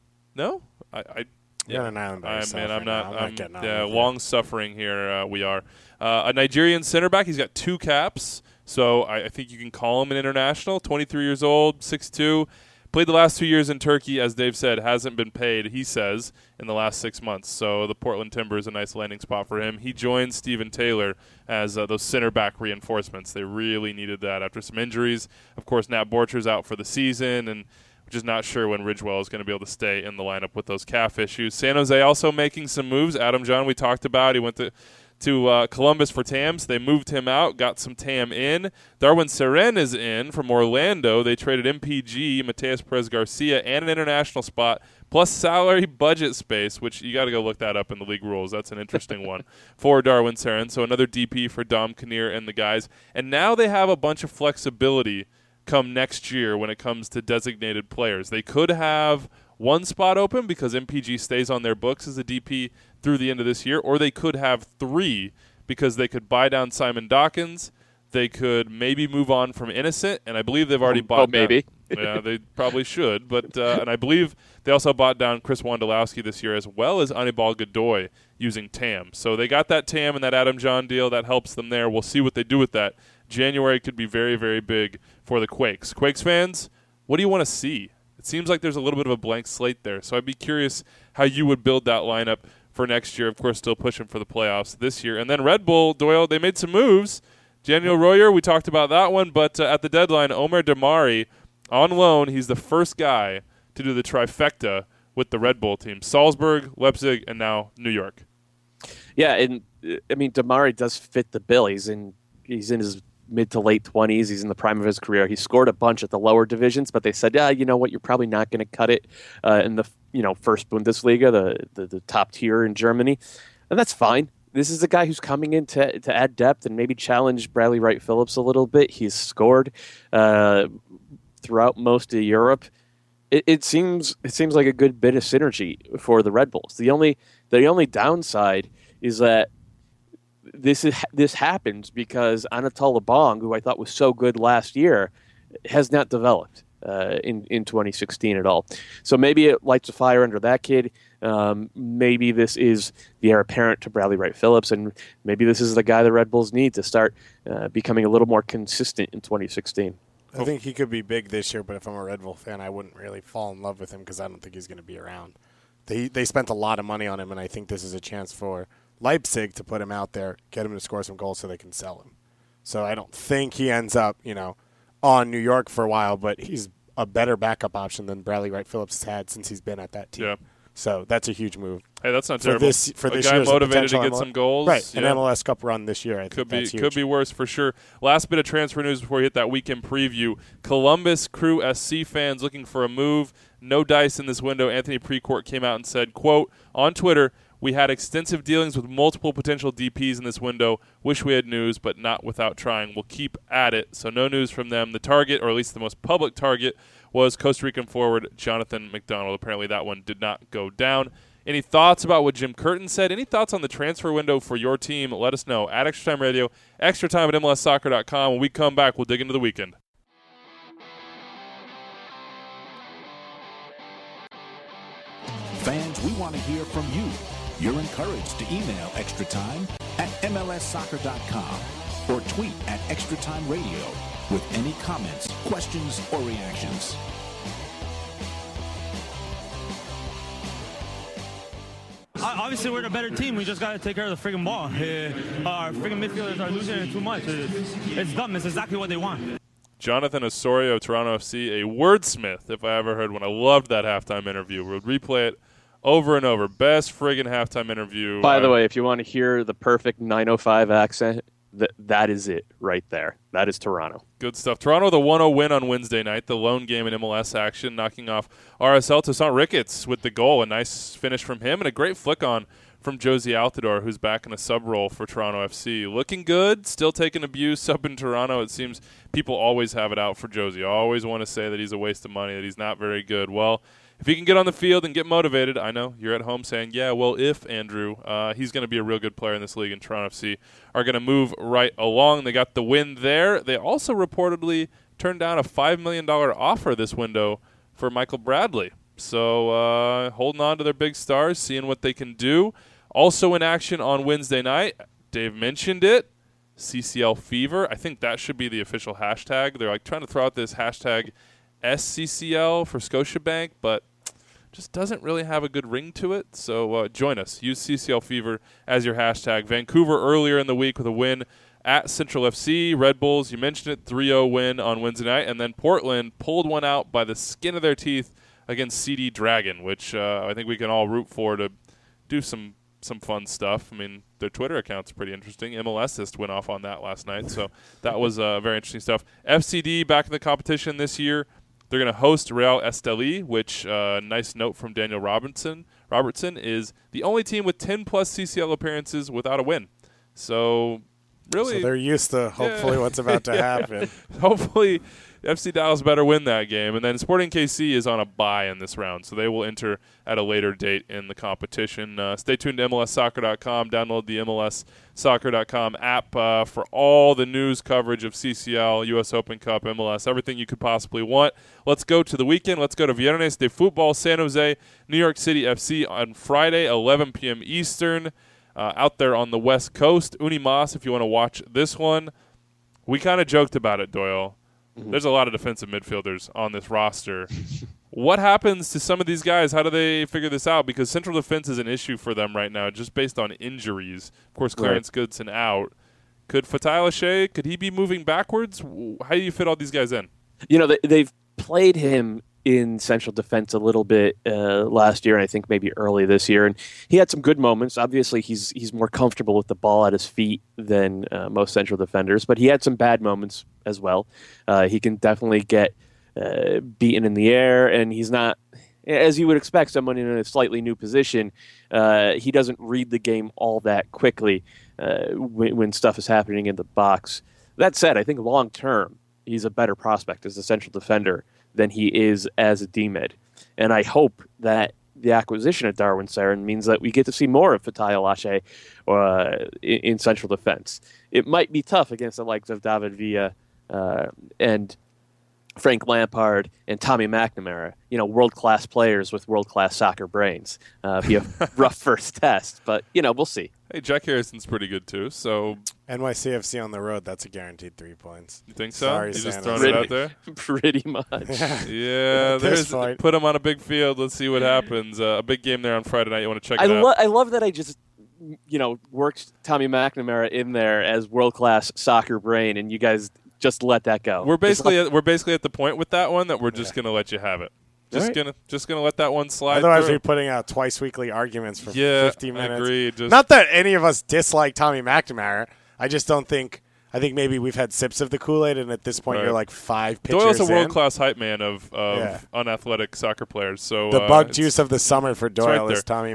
No? I, I You're on an island by I yourself mean, I'm right not. now. I'm not I'm, getting on yeah, with it. long suffering here. Uh, we are uh, a Nigerian center back. He's got two caps, so I, I think you can call him an international. twenty-three years old, six two. Played the last two years in Turkey, as Dave said, hasn't been paid, he says, in the last six months. So the Portland Timber is a nice landing spot for him. He joins Stephen Taylor as uh, those center back reinforcements. They really needed that after some injuries. Of course, Nat Borcher's out for the season, and just not sure when Ridgewell is going to be able to stay in the lineup with those calf issues. San Jose also making some moves. Adam John, we talked about. He went to to uh, Columbus for T A M. So they moved him out, got some T A M in. Darwin Seren is in from Orlando. They traded M P G, Mateus Perez-Garcia, and an international spot, plus salary budget space, which you got to go look that up in the league rules. That's an interesting one for Darwin Seren. So another D P for Dom Kinnear and the guys. And now they have a bunch of flexibility come next year when it comes to designated players. They could have one spot open because M P G stays on their books as a D P through the end of this year, or they could have three because they could buy down Simon Dawkins. They could maybe move on from Innocent, and I believe they've already bought Oh, maybe. down. Yeah, they probably should. But uh, and I believe they also bought down Chris Wondolowski this year, as well as Anibal Godoy using T A M. So they got that T A M and that Adam John deal. That helps them there. We'll see what they do with that. January could be very, very big for the Quakes. Quakes fans, what do you want to see? It seems like there's a little bit of a blank slate there. So I'd be curious how you would build that lineup for next year. Of course, still pushing for the playoffs this year. And then Red Bull, Doyle, they made some moves. Daniel Royer, we talked about that one. But uh, at the deadline, Omer Damari, on loan, he's the first guy to do the trifecta with the Red Bull team. Salzburg, Leipzig, and now New York. Yeah, and uh, I mean, Damari does fit the bill. He's in he's in his mid to late twenties. He's in the prime of his career. He scored a bunch at the lower divisions, but they said, yeah, you know what, you're probably not going to cut it uh, in the you know first Bundesliga, the, the the top tier in Germany, and that's fine. This is a guy who's coming in to, to add depth and maybe challenge Bradley Wright Phillips a little bit. He's scored uh, throughout most of Europe. It, it seems it seems like a good bit of synergy for the Red Bulls. The only the only downside is that this is this happens because Anatoly Bong, who I thought was so good last year, has not developed uh, in in twenty sixteen at all. So maybe it lights a fire under that kid. Um, maybe this is the heir apparent to Bradley Wright Phillips, and maybe this is the guy the Red Bulls need to start uh, becoming a little more consistent in twenty sixteen. I think he could be big this year, but if I'm a Red Bull fan, I wouldn't really fall in love with him because I don't think he's going to be around. They they spent a lot of money on him, and I think this is a chance for Leipzig to put him out there, get him to score some goals so they can sell him. So I don't think he ends up, you know, on New York for a while, but he's a better backup option than Bradley Wright Phillips has had since he's been at that team. Yeah. So that's a huge move. Hey, that's not For terrible. this- for a this guy year's motivated to potential get M L S some goals. Right, an yeah. M L S Cup run this year, I think Could be that's huge. could be worse for sure. Last bit of transfer news before we hit that weekend preview. Columbus Crew S C fans looking for a move. No dice in this window. Anthony Precourt came out and said, quote, on Twitter, We had extensive dealings with multiple potential D Ps in this window. Wish we had news, but not without trying. We'll keep at it. So no news from them. The target, or at least the most public target, was Costa Rican forward Jonathan McDonald. Apparently that one did not go down. Any thoughts about what Jim Curtin said? Any thoughts on the transfer window for your team? Let us know at Extra Time Radio, Extra Time at M L S Soccer dot com. When we come back, we'll dig into the weekend. Fans, we want to hear from you. You're encouraged to email Extra Time at M L S Soccer dot com or tweet at Extra Time Radio with any comments, questions, or reactions. Obviously, we're the better team. We just got to take care of the friggin' ball. Uh, our friggin' midfielders are losing it too much. It's, it's dumb. It's exactly what they want. Jonathan Osorio, Toronto F C, a wordsmith, if I ever heard one. I loved that halftime interview. We'll replay it over and over. Best friggin' halftime interview. By the I've, way, if you want to hear the perfect nine oh five accent, th- that is it right there. That is Toronto. Good stuff. Toronto with a one oh win on Wednesday night, the lone game in M L S action, knocking off R S L Toussaint Ricketts with the goal. A nice finish from him and a great flick on from Josie Altidore, who's back in a sub role for Toronto F C. Looking good, still taking abuse up in Toronto. It seems people always have it out for Josie. Always want to say that he's a waste of money, that he's not very good. Well, if he can get on the field and get motivated, I know you're at home saying, yeah, well, if, Andrew, uh, he's going to be a real good player in this league, and Toronto F C are going to move right along. They got the win there. They also reportedly turned down a five million dollars offer this window for Michael Bradley. So uh, holding on to their big stars, seeing what they can do. Also in action on Wednesday night, Dave mentioned it, C C L Fever. I think that should be the official hashtag. They're like trying to throw out this hashtag S C C L for Scotiabank, but just doesn't really have a good ring to it. So uh, join us. Use C C L Fever as your hashtag. Vancouver earlier in the week with a win at Central F C. Red Bulls, you mentioned it, three oh win on Wednesday night. And then Portland pulled one out by the skin of their teeth against C D Dragon, which uh, I think we can all root for to do some some fun stuff. I mean, their Twitter account's pretty interesting. M L S just went off on that last night, so that was uh, very interesting stuff. F C D back in the competition this year. They're going to host Real Esteli, which, uh, nice note from Daniel Robertson, Robertson, is the only team with ten-plus C C L appearances without a win. So, really... So they're used to hopefully yeah. what's about to yeah. happen. Hopefully, F C Dallas better win that game. And then Sporting K C is on a bye in this round, so they will enter at a later date in the competition. Uh, stay tuned to M L S Soccer dot com. Download the M L S Soccer dot com app uh, for all the news coverage of C C L, U S Open Cup, M L S, everything you could possibly want. Let's go to the weekend. Let's go to Viernes de Football, San Jose, New York City F C on Friday, eleven p.m. Eastern, uh, out there on the West Coast. Unimas, if you want to watch this one. We kind of joked about it, Doyle. There's a lot of defensive midfielders on this roster. What happens to some of these guys? How do they figure this out? Because central defense is an issue for them right now, just based on injuries. Of course, Clarence right. Goodson out. Could Fatai Lachey, could he be moving backwards? How do you fit all these guys in? You know, they, they've played him in central defense a little bit uh, last year, and I think maybe early this year. And he had some good moments. Obviously, he's he's more comfortable with the ball at his feet than uh, most central defenders, but he had some bad moments as well. Uh, he can definitely get uh, beaten in the air, and he's not, as you would expect, someone in a slightly new position. Uh, he doesn't read the game all that quickly uh, when, when stuff is happening in the box. That said, I think long term, he's a better prospect as a central defender than he is as a D-mid. And I hope that the acquisition of Darwin Sarin means that we get to see more of Fatai Lachey uh, in, in central defense. It might be tough against the likes of David Villa uh, and Frank Lampard and Tommy McNamara, you know, world-class players with world-class soccer brains. Uh, be a rough first test, but, you know, we'll see. Hey, Jack Harrison's pretty good, too, so... N Y C F C on the road, that's a guaranteed three points. You think so? Sorry, you Santa. just throwing pretty, it out there? Pretty much. Yeah, yeah there's put them on a big field. Let's see what happens. Uh, a big game there on Friday night. You want to check I it lo- out? I love that I just, you know, worked Tommy McNamara in there as world-class soccer brain, and you guys just let that go. We're basically at, we're basically at the point with that one that we're just yeah. going to let you have it. Just right. gonna just gonna let that one slide. Otherwise, through. we're putting out twice weekly arguments for yeah, fifty minutes. Agreed. Just Not that any of us dislike Tommy McNamara. I just don't think. I think maybe we've had sips of the Kool-Aid, and at this point, right. you're like five pitchers Doyle's a in. world-class hype man of, of yeah. unathletic soccer players. So the uh, bug juice of the summer for Doyle right is Tommy Mac.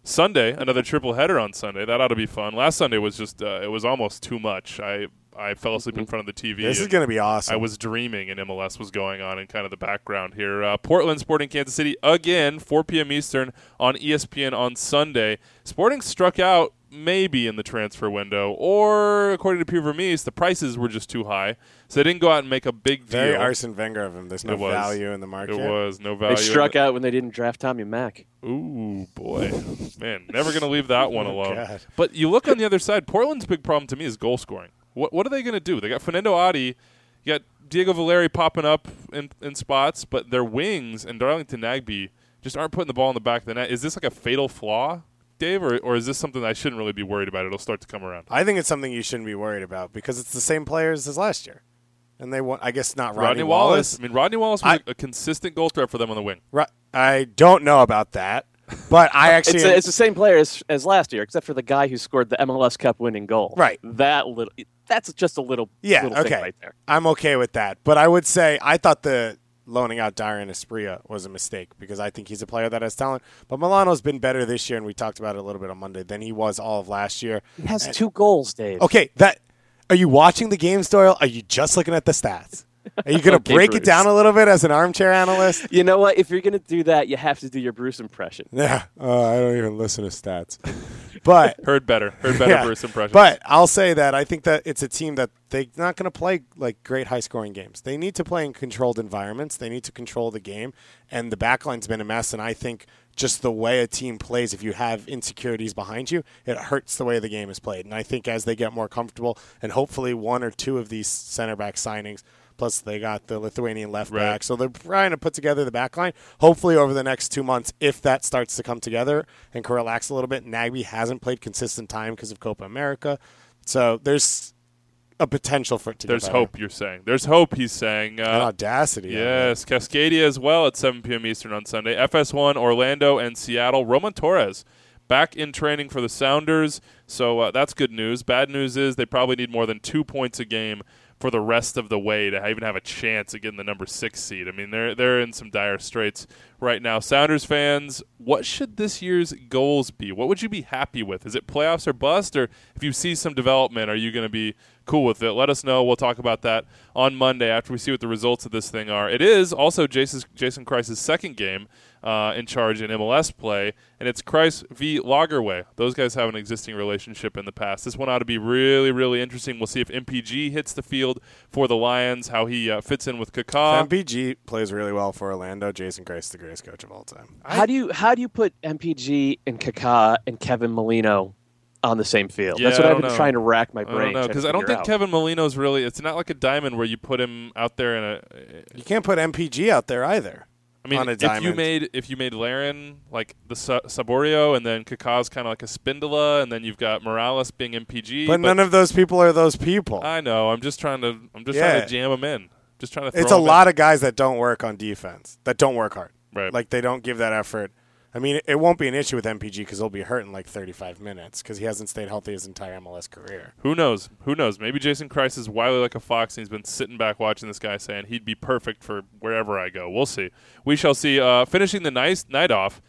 Sunday, another triple header on Sunday. That ought to be fun. Last Sunday was just uh, it was almost too much. I I fell asleep in front of the T V. This is going to be awesome. I was dreaming and M L S was going on in kind of the background here. Uh, Portland Sporting Kansas City again, four p.m. Eastern on E S P N on Sunday. Sporting struck out maybe in the transfer window, or according to Pierre Vermees, the prices were just too high, so they didn't go out and make a big deal. Very Arsene Wenger of him. There's no It was. value in the market. It was no value. They struck out when they didn't draft Tommy Mack. Ooh, boy. Man, never going to leave that one Oh, alone. God. But you look on the other side, Portland's big problem to me is goal scoring. What what are they going to do? They got Fernando Adi, you got Diego Valeri popping up in, in spots, but their wings and Darlington Nagbe just aren't putting the ball in the back of the net. Is this like a fatal flaw, Dave, or, or is this something I shouldn't really be worried about? It'll start to come around. I think it's something you shouldn't be worried about because it's the same players as last year. And they want, I guess not Rodney, Rodney Wallace. Wallace. I mean, Rodney Wallace was I- a, a consistent goal threat for them on the wing. Ro- I don't know about that, but I actually It's, a, it's the same player as, as last year, except for the guy who scored the M L S Cup winning goal. Right. That little. That's just a little. yeah, little okay. thing right there. I'm okay with that. But I would say I thought the loaning out Darian Espria was a mistake because I think he's a player that has talent. But Milano's been better this year, and we talked about it a little bit on Monday, than he was all of last year. He has two goals, Dave. Okay, that are you watching the games, Doyle? Are you just looking at the stats? Are you going to Okay, break Bruce. it down a little bit as an armchair analyst? You know what? If you're going to do that, you have to do your Bruce impression. Yeah, uh, I don't even listen to stats. But Heard better. Heard better yeah, Bruce impressions. But I'll say that I think that it's a team that they're not going to play like great high scoring games. They need to play in controlled environments. They need to control the game. And the backline's been a mess. And I think just the way a team plays, if you have insecurities behind you, it hurts the way the game is played. And I think as they get more comfortable, and hopefully one or two of these center back signings, plus they got the Lithuanian left Right. back. So they're trying to put together the back line. Hopefully over the next two months, if that starts to come together and can relax a little bit. Nagbe hasn't played consistent time because of Copa America. So there's a potential for it to There's get better. hope, you're saying. There's hope, he's saying. An Uh, audacity. yes, Cascadia as well at seven p.m. Eastern on Sunday. F S one, Orlando, and Seattle. Roman Torres back in training for the Sounders, so uh, that's good news. Bad news is they probably need more than two points a game for the rest of the way to even have a chance at getting the number six seed. I mean, they're they're in some dire straits right now. Sounders fans, what should this year's goals be? What would you be happy with? Is it playoffs or bust? Or if you see some development, are you going to be cool with it? Let us know. We'll talk about that on Monday after we see what the results of this thing are. It is also Jason, Jason Kreis's second game uh, in charge in M L S play, and it's Kreis v. Lagerwey. Those guys have an existing relationship in the past. This one ought to be really, really interesting. We'll see if M P G hits the field for the Lions, how he uh, fits in with Kaká. M P G plays really well for Orlando. Jason Kreis, the greatest coach of all time. How do you how do you put M P G and Kaká and Kevin Molino on the same field? Yeah, That's what I I've don't been know. trying to rack my I brain. don't know, trying to because I don't figure think out. Kevin Molino's really – it's not like a diamond where you put him out there in a You can't put M P G out there either. I mean, on a if you diamond. made if you made Laren like the Sa- Saborio, and then Kaká's kind of like a Spindola, and then you've got Morales being M P G. But, none of those people are those people. I know. I'm just trying to. I'm just Yeah. trying to jam them in. Just trying to. Throw It's a 'em in. lot of guys that don't work on defense, that don't work hard. Right. Like they don't give that effort. I mean, it won't be an issue with M P G because he'll be hurt in like thirty-five minutes because he hasn't stayed healthy his entire M L S career. Who knows? Who knows? Maybe Jason Kreis is wily like a fox, and he's been sitting back watching this guy saying he'd be perfect for wherever I go. We'll see. We shall see. Uh, finishing the nice night off,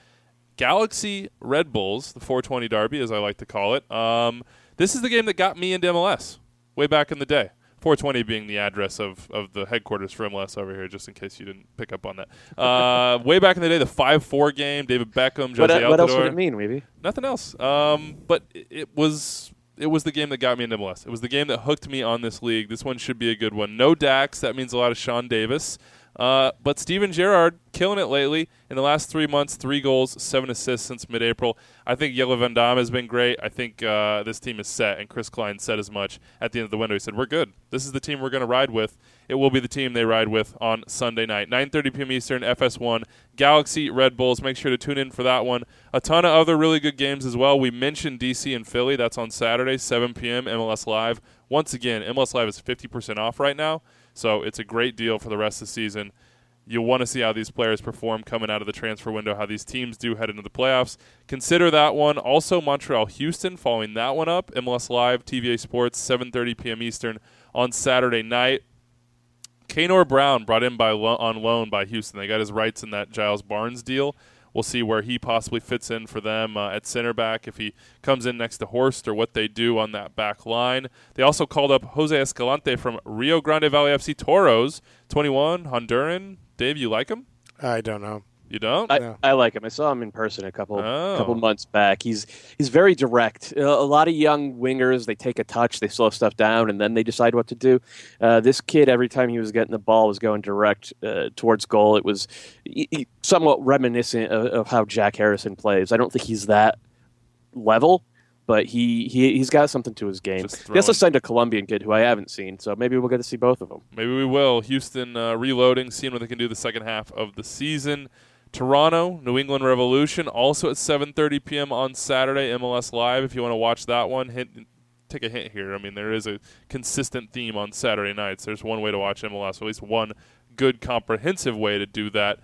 Galaxy Red Bulls, the four twenty Derby, as I like to call it. Um, this is the game that got me into M L S way back in the day. four twenty being the address of, of the headquarters for M L S over here, just in case you didn't pick up on that. Uh, way back in the day, the five four game, David Beckham, What, Jose what else Altidore. would it mean, Weeby? Nothing else. Um, but it, it was it was the game that got me into M L S. It was the game that hooked me on this league. This one should be a good one. No Dax. That means a lot of Sean Davis. Uh, but Steven Gerrard killing it lately. In the last three months, three goals, seven assists since mid-April. I think Jelle Van Damme has been great. I think uh, this team is set, and Chris Klein said as much at the end of the window. He said, we're good. This is the team we're going to ride with. It will be the team they ride with on Sunday night. nine thirty p.m. Eastern, F S one, Galaxy Red Bulls. Make sure to tune in for that one. A ton of other really good games as well. We mentioned D C and Philly. That's on Saturday, seven p.m., M L S Live. Once again, M L S Live is fifty percent off right now, so it's a great deal for the rest of the season. You'll want to see how these players perform coming out of the transfer window, how these teams do head into the playoffs. Consider that one. Also, Montreal-Houston following that one up. M L S Live, T V A Sports, seven thirty p.m. Eastern on Saturday night. Kaynor Brown brought in by lo- on loan by Houston. They got his rights in that Giles Barnes deal. we'll see where he possibly fits in for them uh, at center back, if he comes in next to Horst, or what they do on that back line. They also called up Jose Escalante from Rio Grande Valley F C Toros, twenty-one, Honduran. Dave, you like him? I don't know. You don't? I, No. I like him. I saw him in person a couple Oh. couple months back. He's he's very direct. A, a lot of young wingers, they take a touch, they slow stuff down, and then they decide what to do. Uh, this kid, every time he was getting the ball, was going direct uh, towards goal. It was he, he, somewhat reminiscent of, of how Jack Harrison plays. I don't think he's that level, but he, he, he's got something to his game. Just They also throwing- signed a Colombian kid who I haven't seen, so maybe we'll get to see both of them. Maybe we will. Houston uh, reloading, seeing what they can do the second half of the season. Toronto, New England Revolution, also at seven thirty p.m. on Saturday, M L S Live. If you want to watch that one, hint, take a hint here. I mean, there is a consistent theme on Saturday nights. There's one way to watch M L S, or at least one good comprehensive way to do that.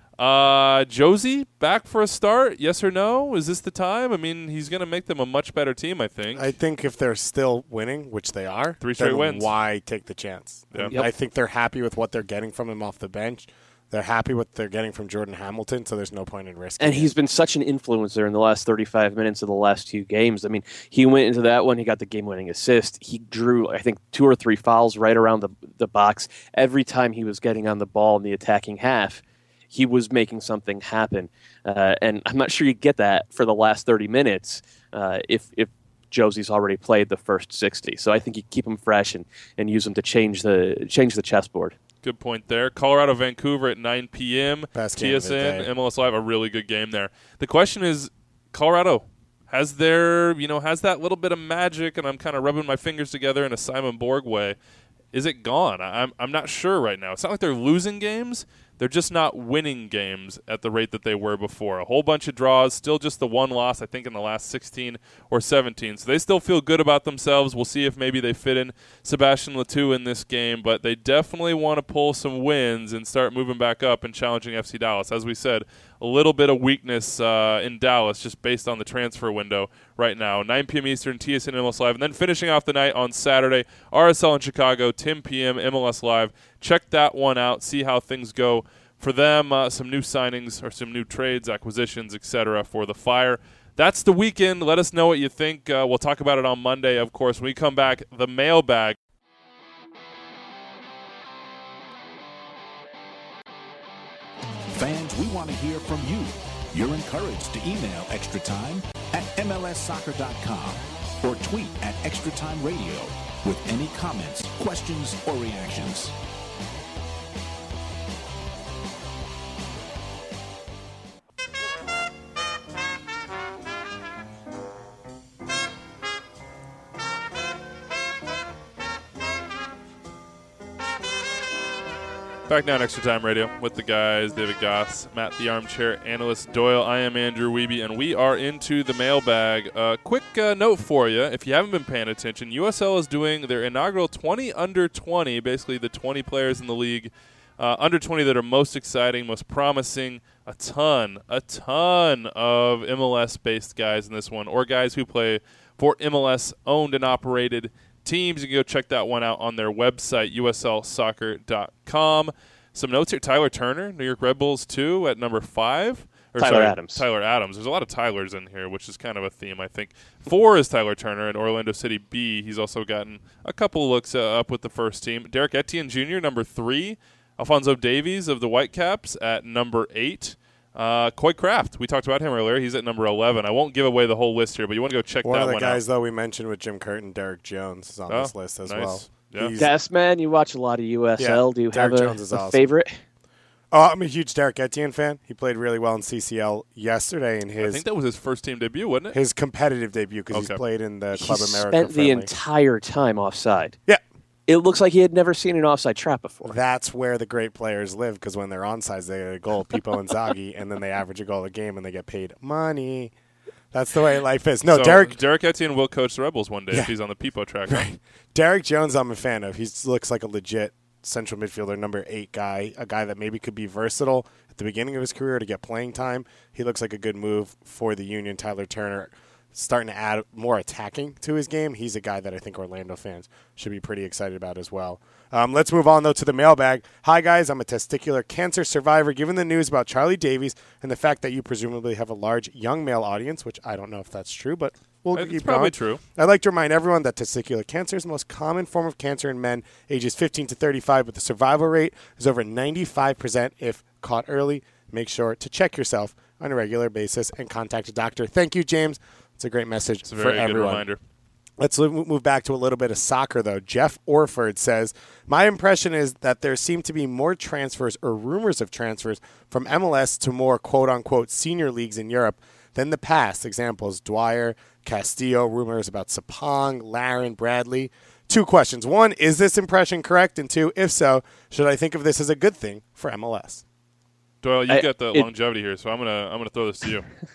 Uh, Josie, back for a start? Yes or no? Is this the time? I mean, he's going to make them a much better team, I think. I think if they're still winning, which they are, Three straight then wins. why take the chance? Yeah. Yep. I think they're happy with what they're getting from him off the bench. They're happy with what they're getting from Jordan Hamilton, so there's no point in risking And it. he's been such an influencer in the last thirty-five minutes of the last two games. I mean, he went into that one, he got the game-winning assist. He drew, I think, two or three fouls right around the, the box. Every time he was getting on the ball in the attacking half, he was making something happen. Uh, and I'm not sure you get that for the last thirty minutes uh, if if Josie's already played the first sixty. So I think you keep him fresh and, and use him to change the change the chessboard. Good point there. Colorado, Vancouver at nine p.m. Best game of the T S N, day. M L S Live, a really good game there. The question is, Colorado, has their, you know, has that little bit of magic, and I'm kind of rubbing my fingers together in a Simon Borg way, is it gone? I'm I'm not sure right now. It's not like they're losing games. They're just not winning games at the rate that they were before. A whole bunch of draws, still just the one loss, I think, in the last sixteen or seventeen. So they still feel good about themselves. We'll see if maybe they fit in Sebastian Letou in this game, but they definitely want to pull some wins and start moving back up and challenging F C Dallas. As we said, a little bit of weakness uh, in Dallas just based on the transfer window right now. nine p.m. Eastern, T S N M L S Live. And then finishing off the night on Saturday, R S L in Chicago, ten p.m. M L S Live. Check that one out, see how things go for them. Uh, some new signings or some new trades, acquisitions, et cetera for the Fire. That's the weekend. Let us know what you think. Uh, we'll talk about it on Monday, of course. When we come back, the mailbag. Fans, we want to hear from you. You're encouraged to email Extra Time at M L S soccer dot com or tweet at Extra Time Radio with any comments, questions, or reactions. Back now on Extra Time Radio with the guys, David Goss, Matt the Armchair Analyst Doyle. I am Andrew Wiebe, and we are into the mailbag. Uh, quick uh, note for you, if you haven't been paying attention, U S L is doing their inaugural twenty under twenty, basically the twenty players in the league, uh, under twenty that are most exciting, most promising. A ton, a ton of M L S-based guys in this one, or guys who play for M L S-owned and operated teams. You can go check that one out on their website, U S L soccer dot com. Some notes here. Tyler Turner, New York Red Bulls two at number five. Or Tyler sorry, Adams. Tyler Adams. There's a lot of Tylers in here, which is kind of a theme, I think. Four is Tyler Turner in Orlando City B. He's also gotten a couple looks uh, up with the first team. Derek Etienne Junior, number three. Alfonso Davies of the Whitecaps at number eight. Uh, Coy Kraft, we talked about him earlier. He's at number eleven. I won't give away the whole list here, but you want to go check One that of the one guys, out. though, we mentioned with Jim Curtin, Derek Jones, is on Oh, this list as nice. well. Yeah. He's- Yes, man, you watch a lot of U S L. Yeah, Do you Derek have a, Jones is a awesome. favorite? Oh, I'm a huge Derek Etienne fan. He played really well in C C L yesterday in I his think that was his first team debut, wasn't it? his competitive debut because Okay. he's played in the He Club America spent the friendly. entire time offside. Yeah. It looks like he had never seen an offside trap before. That's where the great players live because when they're onside, they get a goal, Pipo and Zaghi, and then they average a goal a game and they get paid money. That's the way life is. No, so Derek Derek Etienne will coach the Rebels one day Yeah. if he's on the Pipo track. Right. Derek Jones, I'm a fan of. He looks like a legit central midfielder, number eight guy, a guy that maybe could be versatile at the beginning of his career to get playing time. He looks like a good move for the Union. Tyler Turner, starting to add more attacking to his game. He's a guy that I think Orlando fans should be pretty excited about as well. Um, let's move on, though, to the mailbag. Hi, guys. I'm a testicular cancer survivor. Given the news about Charlie Davies and the fact that you presumably have a large young male audience, which I don't know if that's true, but we'll It's keep probably going. true. I'd like to remind everyone that testicular cancer is the most common form of cancer in men ages fifteen to thirty-five, but the survival rate is over ninety-five percent if caught early. Make sure to check yourself on a regular basis and contact a doctor. Thank you, James. It's a great message It's a very for good everyone. reminder. Let's move back to a little bit of soccer, though. Jeff Orford says, my impression is that there seem to be more transfers or rumors of transfers from M L S to more quote-unquote senior leagues in Europe than the past. Examples, Dwyer, Castillo, rumors about Sapong, Larin, Bradley. Two questions. One, is this impression correct? And two, if so, should I think of this as a good thing for M L S? Doyle, you I- got the it- longevity here, so I'm gonna I'm gonna throw this to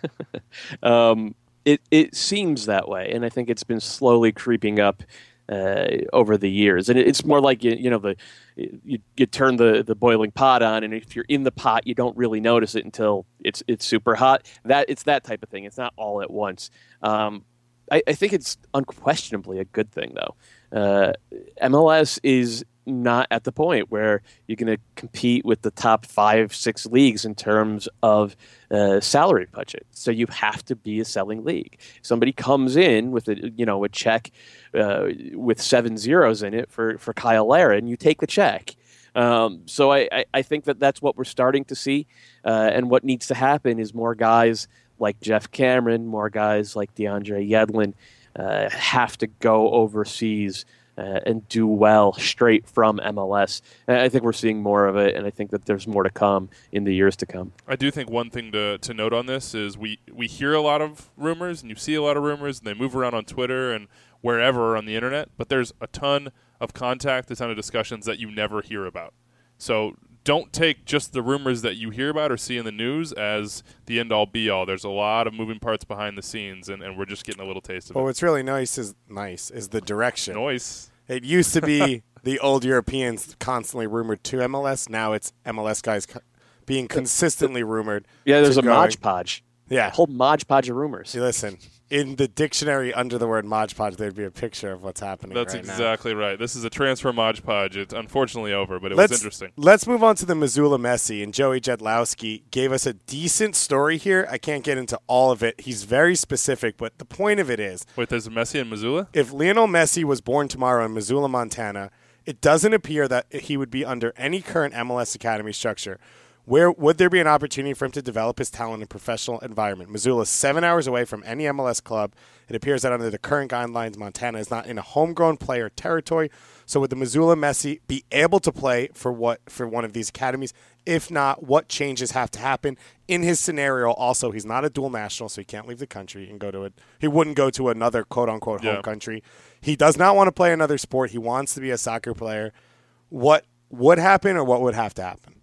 you. Um, it it seems that way, and I think it's been slowly creeping up uh, over the years. And it, it's more like you, you know the you, you turn the, the boiling pot on, and if you're in the pot, you don't really notice it until it's it's super hot. That it's that type of thing. It's not all at once. Um, I, I think it's unquestionably a good thing, though. Uh, M L S is not at the point where you're going to compete with the top five, six leagues in terms of uh, salary budget. So you have to be a selling league. Somebody comes in with a you know a check uh, with seven zeros in it for for Kyle Larin, you take the check. Um, so I, I, I think that that's what we're starting to see, uh, and what needs to happen is more guys like Jeff Cameron, more guys like DeAndre Yedlin uh, have to go overseas Uh, and do well straight from M L S. And I think we're seeing more of it, and I think that there's more to come in the years to come. I do think one thing to, to note on this is we, we hear a lot of rumors, and you see a lot of rumors, and they move around on Twitter and wherever on the internet, but there's a ton of contact, a ton of discussions that you never hear about. So don't take just the rumors that you hear about or see in the news as the end-all, be-all. There's a lot of moving parts behind the scenes, and, and we're just getting a little taste of Well, it. what's really nice is nice is the direction. Noise. It used to be the old Europeans constantly rumored to M L S. Now it's M L S guys co- being consistently rumored. Yeah, there's to a going. Mod Podge. Yeah. A whole Mod Podge of rumors. See, listen, in the dictionary under the word Mod Podge, there'd be a picture of what's happening That's right now. exactly right. This is a transfer Mod Podge. It's unfortunately over, but it Let's, was interesting. Let's move on to the Missoula Messi, and Joey Jedlowski gave us a decent story here. I can't get into all of it. He's very specific, but the point of it is, Wait, there's Messi in Missoula? if Lionel Messi was born tomorrow in Missoula, Montana, it doesn't appear that he would be under any current M L S academy structure. Where would there be an opportunity for him to develop his talent in a professional environment? Missoula is seven hours away from any M L S club. It appears that under the current guidelines, Montana is not in a homegrown player territory. So would the Missoula Messi be able to play for what for one of these academies? If not, what changes have to happen? In his scenario, also, he's not a dual national, so he can't leave the country and go to it. He wouldn't go to another quote-unquote Yeah. home country. He does not want to play another sport. He wants to be a soccer player. What would happen or what would have to happen?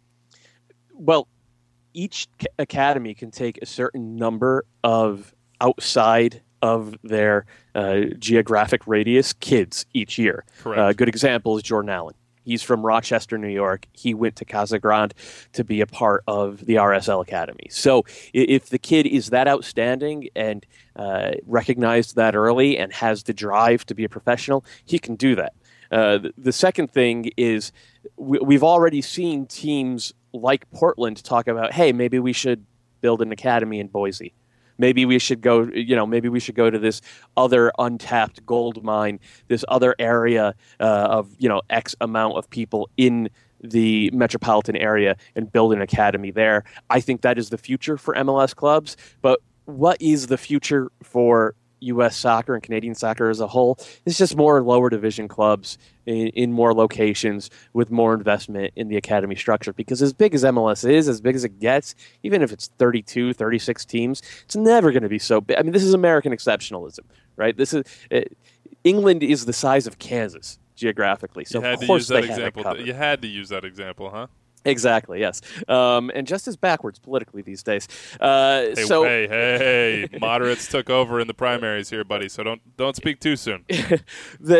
Well, each c- academy can take a certain number of outside of their uh, geographic radius kids each year. Correct. A good example is Jordan Allen. He's from Rochester, New York. He went to Casa Grande to be a part of the R S L Academy. So i- if the kid is that outstanding and uh, recognized that early and has the drive to be a professional, he can do that. Uh, the, the second thing is we, we've already seen teams like Portland talk about, hey, maybe we should build an academy in Boise. Maybe we should go, you know, maybe we should go to this other untapped gold mine, this other area uh, of, you know, X amount of people in the metropolitan area and build an academy there. I think that is the future for M L S clubs. But what is the future for U S soccer and Canadian soccer as a whole? It's just more lower division clubs in, in more locations with more investment in the academy structure. Because as big as M L S is, as big as it gets, even if it's thirty-two, thirty-six teams, it's never going to be so big. I mean, this is American exceptionalism, right? This is uh, England is the size of Kansas geographically, so you had of to course use that they have it example. covered. You had to use that example, huh? Exactly, yes. Um, and just as backwards politically these days. Uh, Hey, so hey, hey, hey! Moderates took over in the primaries here, buddy. So don't don't speak too soon. the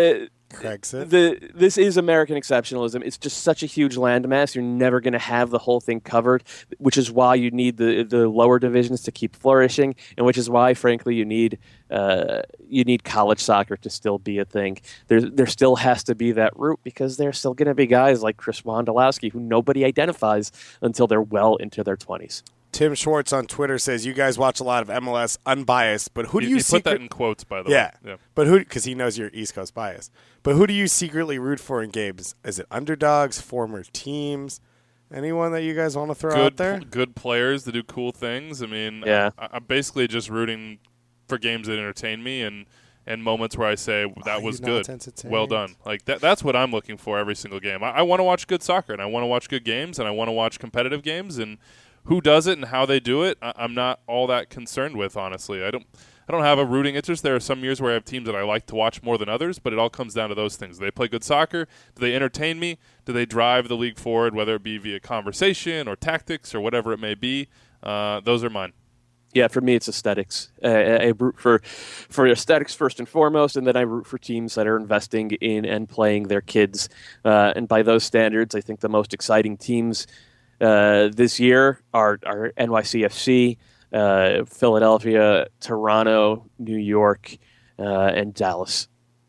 Craig said. The this is American exceptionalism. It's just such a huge landmass. You're never going to have the whole thing covered, which is why you need the the lower divisions to keep flourishing, and which is why, frankly, you need uh, you need college soccer to still be a thing. There there still has to be that root because there's still going to be guys like Chris Wondolowski who nobody identifies until they're well into their twenties. Tim Schwartz on Twitter says, you guys watch a lot of M L S unbiased, but who do you, you, you secret- put that in quotes, by the yeah. way? Yeah. But who, because he knows you're East Coast bias, but who do you secretly root for in games? Is it underdogs, former teams? Anyone that you guys want to throw Good, out there? good players that do cool things. I mean, Yeah. I, I'm basically just rooting for games that entertain me and, and moments where I say, that Are was you good. not entertained? Well done. Like that, That's what I'm looking for every single game. I, I want to watch good soccer, and I want to watch good games, and I want to watch competitive games, and who does it and how they do it, I, I'm not all that concerned with, honestly. I don't I don't have a rooting interest. There are some years where I have teams that I like to watch more than others, but it all comes down to those things. Do they play good soccer? Do they entertain me? Do they drive the league forward, whether it be via conversation or tactics or whatever it may be? Uh, those are mine. Yeah, for me, it's aesthetics. Uh, I root for for aesthetics first and foremost, and then I root for teams that are investing in and playing their kids. Uh, and by those standards, I think the most exciting teams uh, this year are, are N Y C F C, uh, Philadelphia, Toronto, New York, uh, and Dallas.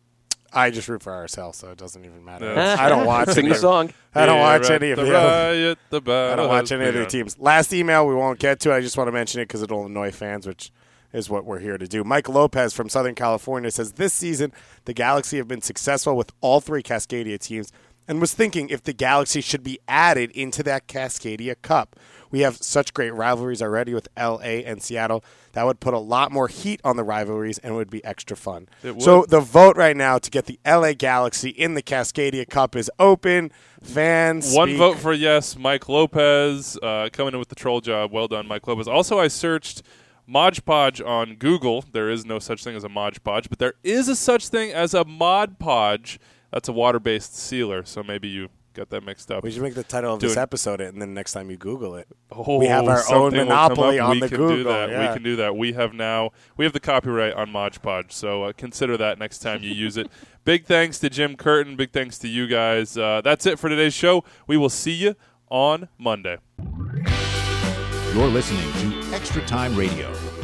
I just root for R S L, so it doesn't even matter. Yeah. I don't watch Sing any the of- song. I don't Here watch at any of the the other. riot, the battle I don't watch has any of their begun. teams. Last email we won't get to. I just want to mention it because it'll annoy fans, which is what we're here to do. Mike Lopez from Southern California says, this season, the Galaxy have been successful with all three Cascadia teams and was thinking if the Galaxy should be added into that Cascadia Cup. We have such great rivalries already with L A and Seattle. That would put a lot more heat on the rivalries and would be extra fun. It would. So the vote right now to get the L A Galaxy in the Cascadia Cup is open. Fans, One speak. vote for yes, Mike Lopez, uh, coming in with the troll job. Well done, Mike Lopez. Also, I searched Mod Podge on Google. There is no such thing as a Mod Podge, but there is a such thing as a Mod Podge. That's a water-based sealer, so maybe you got that mixed up. We should make the title of Do this it. episode it, and then next time you Google it. Oh, we have our own something will come monopoly up. on we the can Google. Do that. Yeah. We can do that. We have now we have the copyright on Mod Podge, so uh, consider that next time you use it. Big thanks to Jim Curtin. Big thanks to you guys. Uh, that's it for today's show. We will see you on Monday. You're listening to Extra Time Radio.